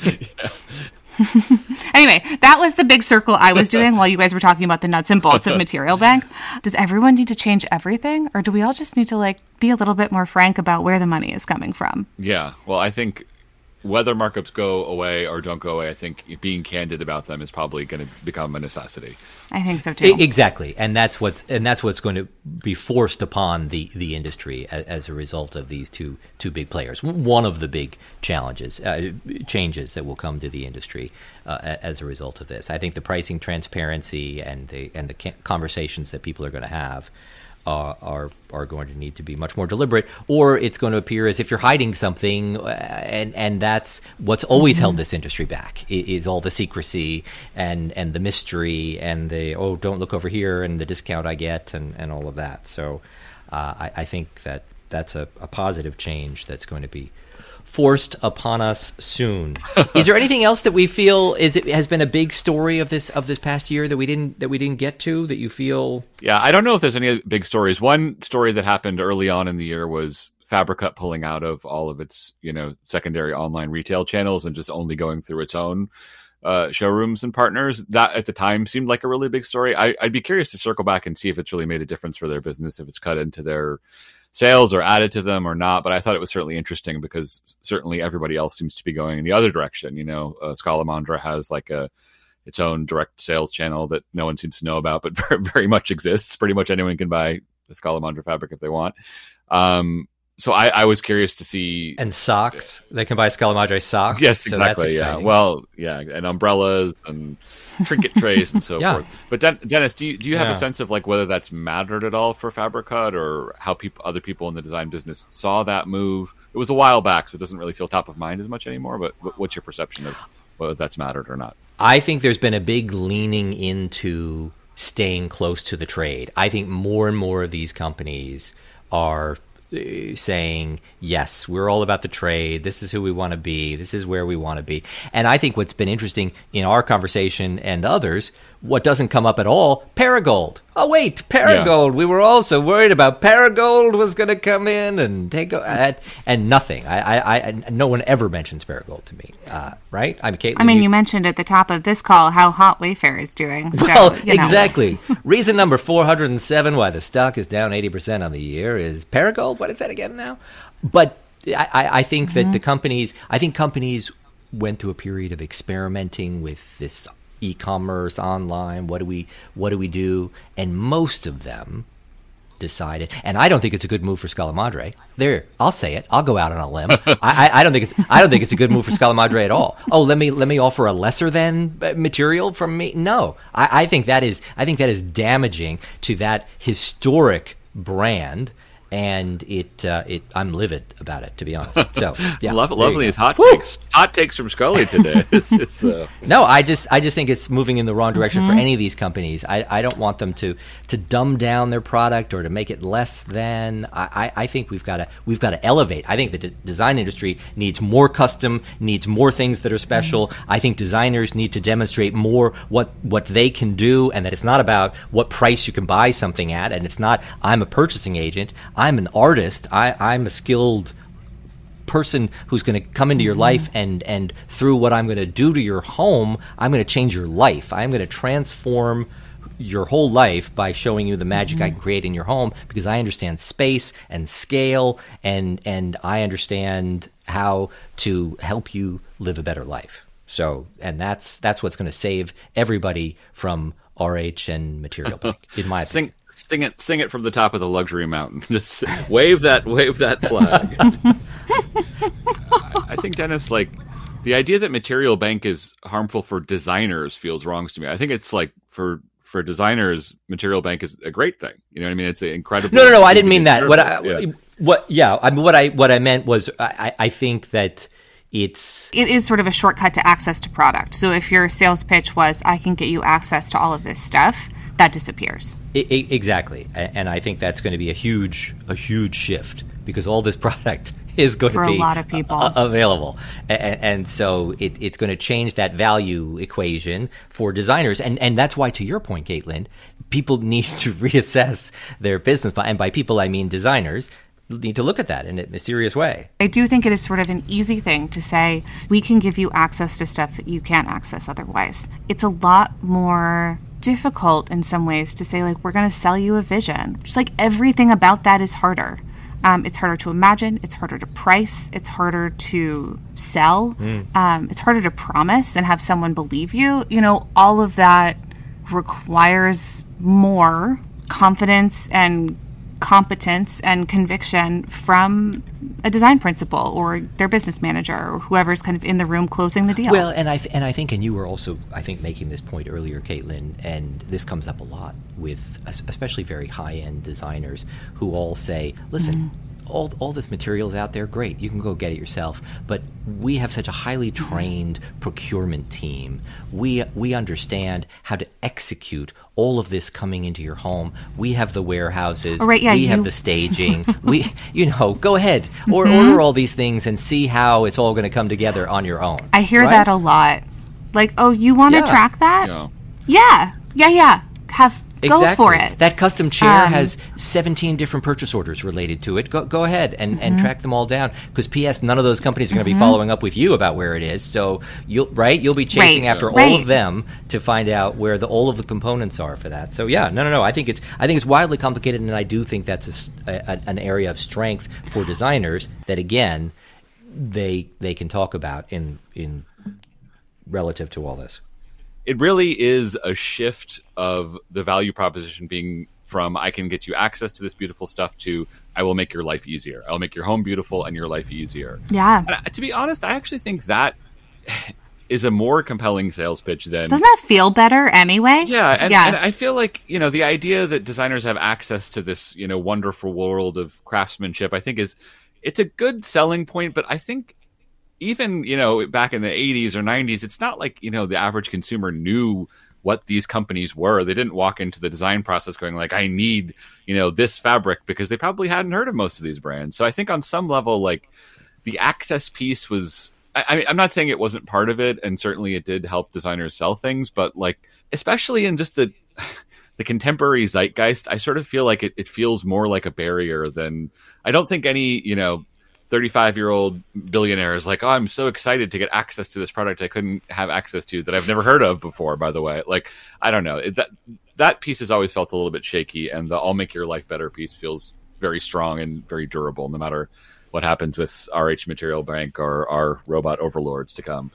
Anyway, that was the big circle I was doing while you guys were talking about the nuts and bolts of Material Bank. Does everyone need to change everything, or do we all just need to like be a little bit more frank about where the money is coming from? Yeah, well, I think whether markups go away or don't go away, I think being candid about them is probably going to become a necessity. I think so too. Exactly, and that's what's and that's what's going to be forced upon the, the industry as, as a result of these two two big players. One of the big challenges, uh, changes that will come to the industry uh, as a result of this. I think the pricing transparency and the and the conversations that people are going to have Uh, are are going to need to be much more deliberate, or it's going to appear as if you're hiding something, uh, and and that's what's always mm-hmm. held this industry back is, is all the secrecy and and the mystery and the oh don't look over here and the discount I get and, and all of that. So uh, I, I think that that's a, a positive change that's going to be forced upon us soon. Is there anything else that we feel is it has been a big story of this of this past year that we didn't that we didn't get to that you feel? Yeah, I don't know if there's any big stories. One story that happened early on in the year was Fabricut pulling out of all of its, you know, secondary online retail channels and just only going through its own uh, showrooms and partners. That at the time seemed like a really big story. I, I'd be curious to circle back and see if it's really made a difference for their business, if it's cut into their sales or added to them or not. But I thought it was certainly interesting because certainly everybody else seems to be going in the other direction. You know, uh, Scalamandra has like a its own direct sales channel that no one seems to know about, but very much exists. Pretty much anyone can buy the Scalamandra fabric if they want. Um, so I, I was curious to see. And socks. They can buy Scalamandra socks. Yes, So exactly. that's yeah. Well, yeah. And umbrellas and trinket trays and so yeah. forth. But Den- Dennis, do you, do you have yeah. a sense of like whether that's mattered at all for Fabricut or how people, other people in the design business saw that move? It was a while back, so it doesn't really feel top of mind as much anymore. But what's your perception of whether that's mattered or not? I think there's been a big leaning into staying close to the trade. I think more and more of these companies are uh, saying, yes, we're all about the trade. This is who we want to be. This is where we want to be. And I think what's been interesting in our conversation and others, what doesn't come up at all, Paragold. Oh, wait, Paragold. Yeah. We were also worried about Paragold was going to come in and take a, and nothing. I, I, I, no one ever mentions Paragold to me, uh, right? I mean, Caitlin, I mean, you, you mentioned at the top of this call how hot Wayfair is doing. So, well, you know. Exactly. Reason number four hundred seven why the stock is down eighty percent on the year is Paragold. What is that again now? But I, I think mm-hmm. that the companies, I think companies went through a period of experimenting with this e-commerce, online, what do we what do we do? And most of them decided, and I don't think it's a good move for Scala Madre. There, I'll say it. I'll go out on a limb. I, I, I don't think it's I don't think it's a good move for Scala Madre at all. Oh, let me let me offer a lesser than material from me. No, I, I think that is I think that is damaging to that historic brand. And it, uh, it, I'm livid about it, to be honest. So, yeah, Love, lovely is hot Woo! takes, hot takes from Scully today. It's, it's, uh... No, I just, I just think it's moving in the wrong direction mm-hmm. for any of these companies. I, I don't want them to, to dumb down their product or to make it less than. I, I think we've got to, we've got to elevate. I think the d- design industry needs more custom, needs more things that are special. Mm-hmm. I think designers need to demonstrate more what, what they can do, and that it's not about what price you can buy something at, and it's not I'm a purchasing agent. I'm an artist. I, I'm a skilled person who's going to come into your life, and, and through what I'm going to do to your home, I'm going to change your life. I'm going to transform your whole life by showing you the magic mm-hmm. I can create in your home, because I understand space and scale, and and I understand how to help you live a better life. So, and that's that's what's going to save everybody from R H and Material Bank, in my opinion. Sing, sing it, sing it from the top of the luxury mountain. Just wave that, wave that flag. I think, Dennis, like the idea that Material Bank is harmful for designers feels wrong to me. I think it's like for for designers, Material Bank is a great thing. You know what I mean? It's an incredible. No, no, no. I didn't mean that. Service. What I, yeah. what, yeah. I mean, what I what I meant was, I, I think that. It's it is sort of a shortcut to access to product. So if your sales pitch was, I can get you access to all of this stuff, that disappears. It, it, exactly. And I think that's going to be a huge, a huge shift, because all this product is going For to be a lot of people. A- available. And, and so it, it's going to change that value equation for designers. And, and that's why, to your point, Caitlin, people need to reassess their business. And by people, I mean designers. Need to look at that in a serious way. I do think it is sort of an easy thing to say, we can give you access to stuff that you can't access otherwise. It's a lot more difficult in some ways to say, like, we're going to sell you a vision. Just like everything about that is harder. Um, it's harder to imagine. It's harder to price. It's harder to sell. Mm. Um, it's harder to promise and have someone believe you. You know, all of that requires more confidence and competence and conviction from a design principal or their business manager or whoever's kind of in the room closing the deal. Well, and I th- and I think, and you were also, I think, making this point earlier, Caitlin, and this comes up a lot with especially very high-end designers who all say, listen, mm. all all this material's out there, great, you can go get it yourself, but we have such a highly trained mm. procurement team. We we understand how to execute all of this coming into your home. We have the warehouses. Oh, right, yeah, we you... have the staging. we, you know, go ahead or mm-hmm. order all these things and see how it's all going to come together on your own. I hear right? that a lot. Like, oh, you want to yeah. track that? Yeah, yeah, yeah. yeah. Have go exactly. for it. That custom chair um, has seventeen different purchase orders related to it. Go go ahead and, mm-hmm. and track them all down. Because P S none of those companies are going to mm-hmm. be following up with you about where it is. So you'll right, you'll be chasing right. after right. all of them to find out where the all of the components are for that. So yeah, no, no, no. I think it's I think it's wildly complicated, and I do think that's a, a, an area of strength for designers that again they they can talk about in in relative to all this. It really is a shift of the value proposition being from I can get you access to this beautiful stuff to I will make your life easier. I'll make your home beautiful and your life easier. Yeah. And to be honest, I actually think that is a more compelling sales pitch than... Doesn't that feel better anyway? Yeah. And, yeah. and I feel like, you know, the idea that designers have access to this, you know, wonderful world of craftsmanship, I think is, it's a good selling point, but I think even, you know, back in the eighties or nineties, it's not like, you know, the average consumer knew what these companies were. They didn't walk into the design process going like, I need, you know, this fabric, because they probably hadn't heard of most of these brands. So I think on some level, like the access piece was, I, I'm not saying it wasn't part of it, and certainly it did help designers sell things, but like, especially in just the, the contemporary zeitgeist, I sort of feel like it, it feels more like a barrier than, I don't think any, you know, thirty-five year old billionaire is like, oh, I'm so excited to get access to this product I couldn't have access to that I've never heard of before, by the way. Like, I don't know. It, that that piece has always felt a little bit shaky, and the I'll make your life better piece feels very strong and very durable, no matter what happens with R H Material Bank or our robot overlords to come.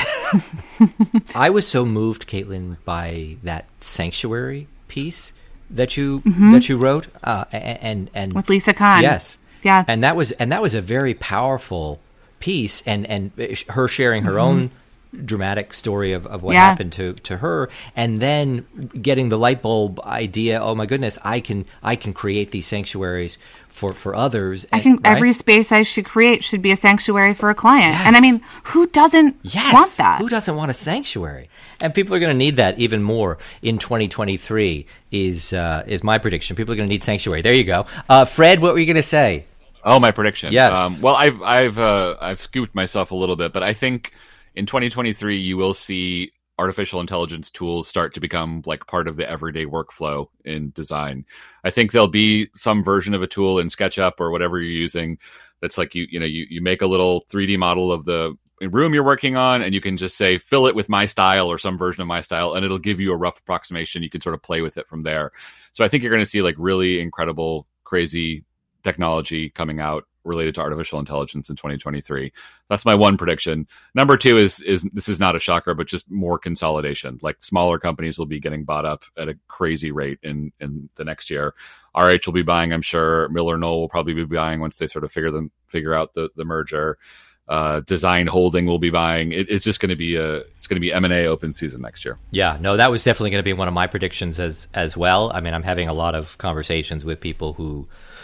I was so moved, Caitlin, by that Sanctuary piece that you mm-hmm. that you wrote, uh, and and with Lisa Kahn. Yes. Yeah, and that was and that was a very powerful piece, and, and her sharing her mm-hmm. own dramatic story of, of what yeah. happened to, to her, and then getting the light bulb idea. Oh my goodness, I can I can create these sanctuaries for, for others. I and, think right? every space I should create should be a sanctuary for a client. Yes. And I mean, who doesn't yes. want that? Who doesn't want a sanctuary? And people are going to need that even more in twenty twenty-three. Is uh, is my prediction? People are going to need sanctuary. There you go, uh, Fred. What were you going to say? Oh, my prediction. Yes. Um, well, I've I've uh, I've scooped myself a little bit, but I think in twenty twenty-three you will see artificial intelligence tools start to become like part of the everyday workflow in design. I think there'll be some version of a tool in SketchUp or whatever you're using that's like you you know you you make a little three D model of the room you're working on, and you can just say fill it with my style or some version of my style, and it'll give you a rough approximation. You can sort of play with it from there. So I think you're going to see like really incredible, crazy technology coming out related to artificial intelligence in twenty twenty-three. That's my one prediction. Number two is is this is not a shocker, but just more consolidation. Like smaller companies will be getting bought up at a crazy rate in in the next year. R H will be buying, I'm sure. Miller Knoll will probably be buying once they sort of figure them figure out the the merger. Uh, Design Holding will be buying. It, it's just going to be a it's going to be M and A open season next year. Yeah, no, that was definitely going to be one of my predictions as as well. I mean, I'm having a lot of conversations with people who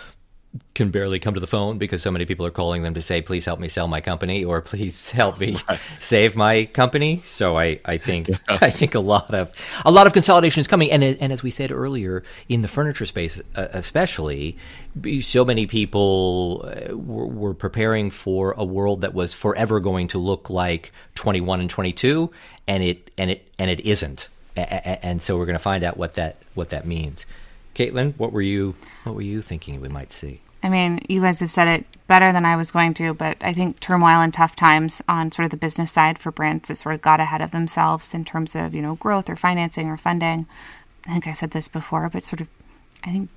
can barely come to the phone because so many people are calling them to say, please help me sell my company, or please help me right. save my company. So I, I think yeah. I think a lot of a lot of consolidation is coming. And and as we said earlier, in the furniture space uh, especially, so many people uh, were, were preparing for a world that was forever going to look like twenty-one and twenty-two, and it and it and it isn't. A- a- and so we're going to find out what that what that means. Caitlin, what were you what were you thinking we might see? I mean, you guys have said it better than I was going to, but I think turmoil and tough times on sort of the business side for brands that sort of got ahead of themselves in terms of, you know, growth or financing or funding. I think I said this before, but sort of, I think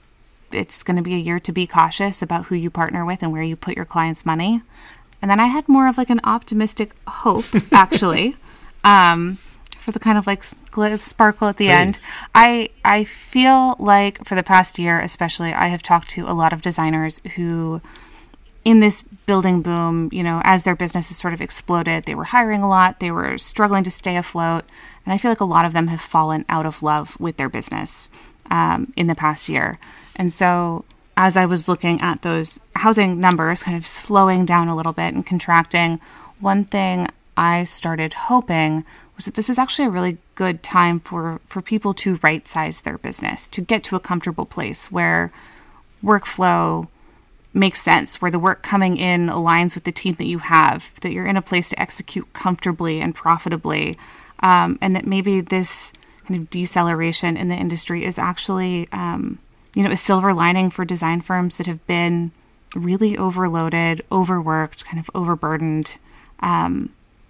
it's going to be a year to be cautious about who you partner with and where you put your clients' money. And then I had more of like an optimistic hope, actually. um, for the kind of like sparkle at the Please. end. I I feel like for the past year, especially, I have talked to a lot of designers who, in this building boom, you know, as their businesses sort of exploded, they were hiring a lot, they were struggling to stay afloat, and I feel like a lot of them have fallen out of love with their business um, in the past year. And so as I was looking at those housing numbers kind of slowing down a little bit and contracting, one thing I started hoping was that this is actually a really good time for, for people to right-size their business, to get to a comfortable place where workflow makes sense, where the work coming in aligns with the team that you have, that you're in a place to execute comfortably and profitably, um, and that maybe this kind of deceleration in the industry is actually, um, you know, a silver lining for design firms that have been really overloaded, overworked, kind of overburdened, um,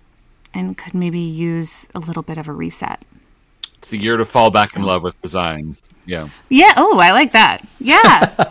and could maybe use a little bit of a reset. It's the year to fall back so. in love with design. Yeah. Yeah. Oh, I like that. Yeah.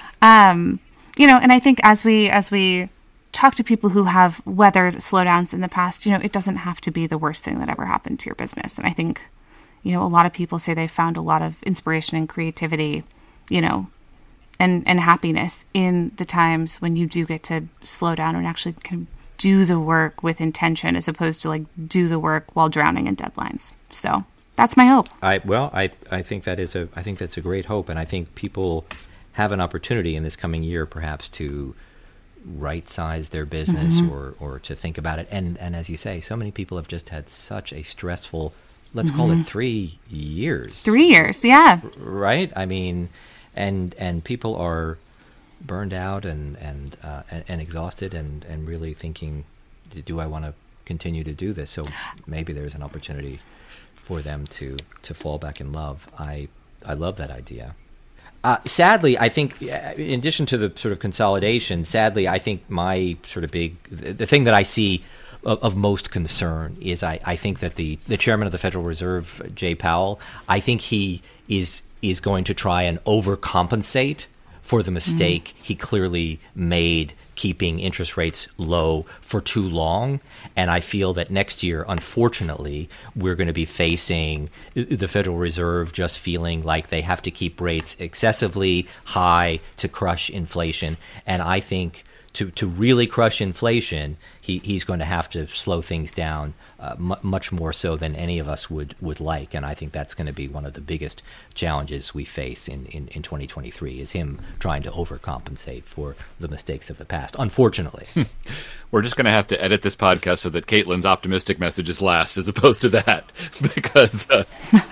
um, you know, and I think as we as we talk to people who have weathered slowdowns in the past, you know, it doesn't have to be the worst thing that ever happened to your business. And I think, you know, a lot of people say they found a lot of inspiration and creativity, you know, and, and happiness in the times when you do get to slow down and actually kind of do the work with intention as opposed to like do the work while drowning in deadlines. So that's my hope. I well, I I think that is a I think that's a great hope, and I think people have an opportunity in this coming year perhaps to right-size their business Mm-hmm. or, or to think about it. And, and as you say, so many people have just had such a stressful, let's call it three years. Three years, yeah. Right? I mean, and and people are burned out and and uh, and, and exhausted and, and really thinking, do I want to continue to do this? So maybe there's an opportunity for them to, to fall back in love. I I love that idea. Uh, sadly, I think, in addition to the sort of consolidation, sadly, I think my sort of big, the, the thing that I see of, of most concern is I, I think that the, the chairman of the Federal Reserve, Jay Powell, I think he is is going to try and overcompensate for the mistake mm-hmm. he clearly made keeping interest rates low for too long. And I feel that next year, unfortunately, we're going to be facing the Federal Reserve just feeling like they have to keep rates excessively high to crush inflation. And I think to, to really crush inflation, he, he's going to have to slow things down uh, m- much more so than any of us would, would like. And I think that's going to be one of the biggest challenges we face in, in, in twenty twenty-three is him trying to overcompensate for the mistakes of the past, unfortunately. We're just going to have to edit this podcast so that Caitlin's optimistic message is last as opposed to that, because uh,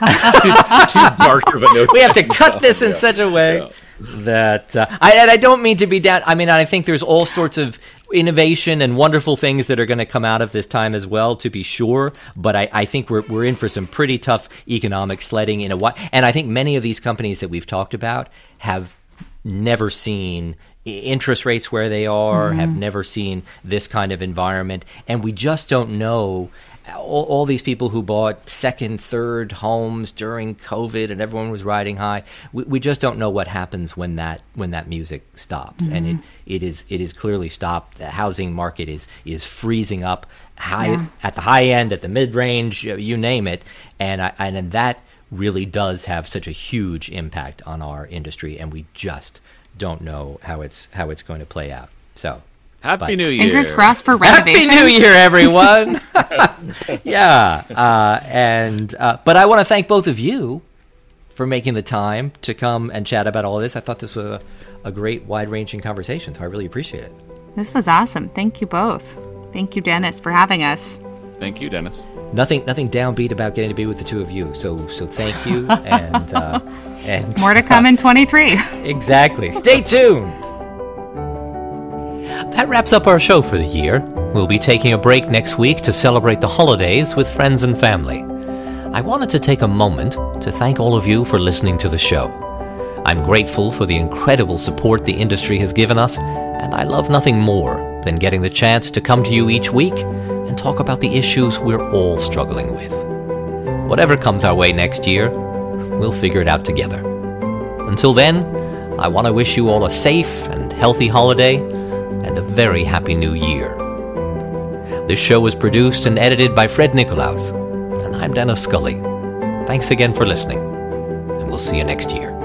too, too dark of a note. We have to cut this in yeah. such a way yeah. that uh, I, and I don't mean to be down. I mean, I think there's all sorts of innovation and wonderful things that are going to come out of this time as well, to be sure. But I, I think we're we're in for some pretty tough economic sledding in a while. And I think many of these companies that we've talked about have never seen interest rates where they are, mm-hmm. have never seen this kind of environment. And we just don't know. All, all these people who bought second, third homes during COVID and everyone was riding high, we, we just don't know what happens when that when that music stops. Mm-hmm. And it, it is it is clearly stopped. The housing market is is freezing up high yeah. at the high end, at the mid range, you name it. And I, and that really does have such a huge impact on our industry, and we just don't know how it's how it's going to play out. So. Happy but, New Year. Fingers crossed for renovations. Happy New Year, everyone. yeah. Uh, and uh, but I want to thank both of you for making the time to come and chat about all of this. I thought this was a, a great, wide-ranging conversation, so I really appreciate it. This was awesome. Thank you both. Thank you, Dennis, for having us. Thank you, Dennis. Nothing nothing downbeat about getting to be with the two of you, so so thank you. and, uh, and More to come in twenty-three. Exactly. Stay tuned. That wraps up our show for the year. We'll be taking a break next week to celebrate the holidays with friends and family. I wanted to take a moment to thank all of you for listening to the show. I'm grateful for the incredible support the industry has given us, and I love nothing more than getting the chance to come to you each week and talk about the issues we're all struggling with. Whatever comes our way next year, we'll figure it out together. Until then, I want to wish you all a safe and healthy holiday and a very happy new year. This show was produced and edited by Fred Nicolaus, and I'm Dennis Scully. Thanks again for listening, and we'll see you next year.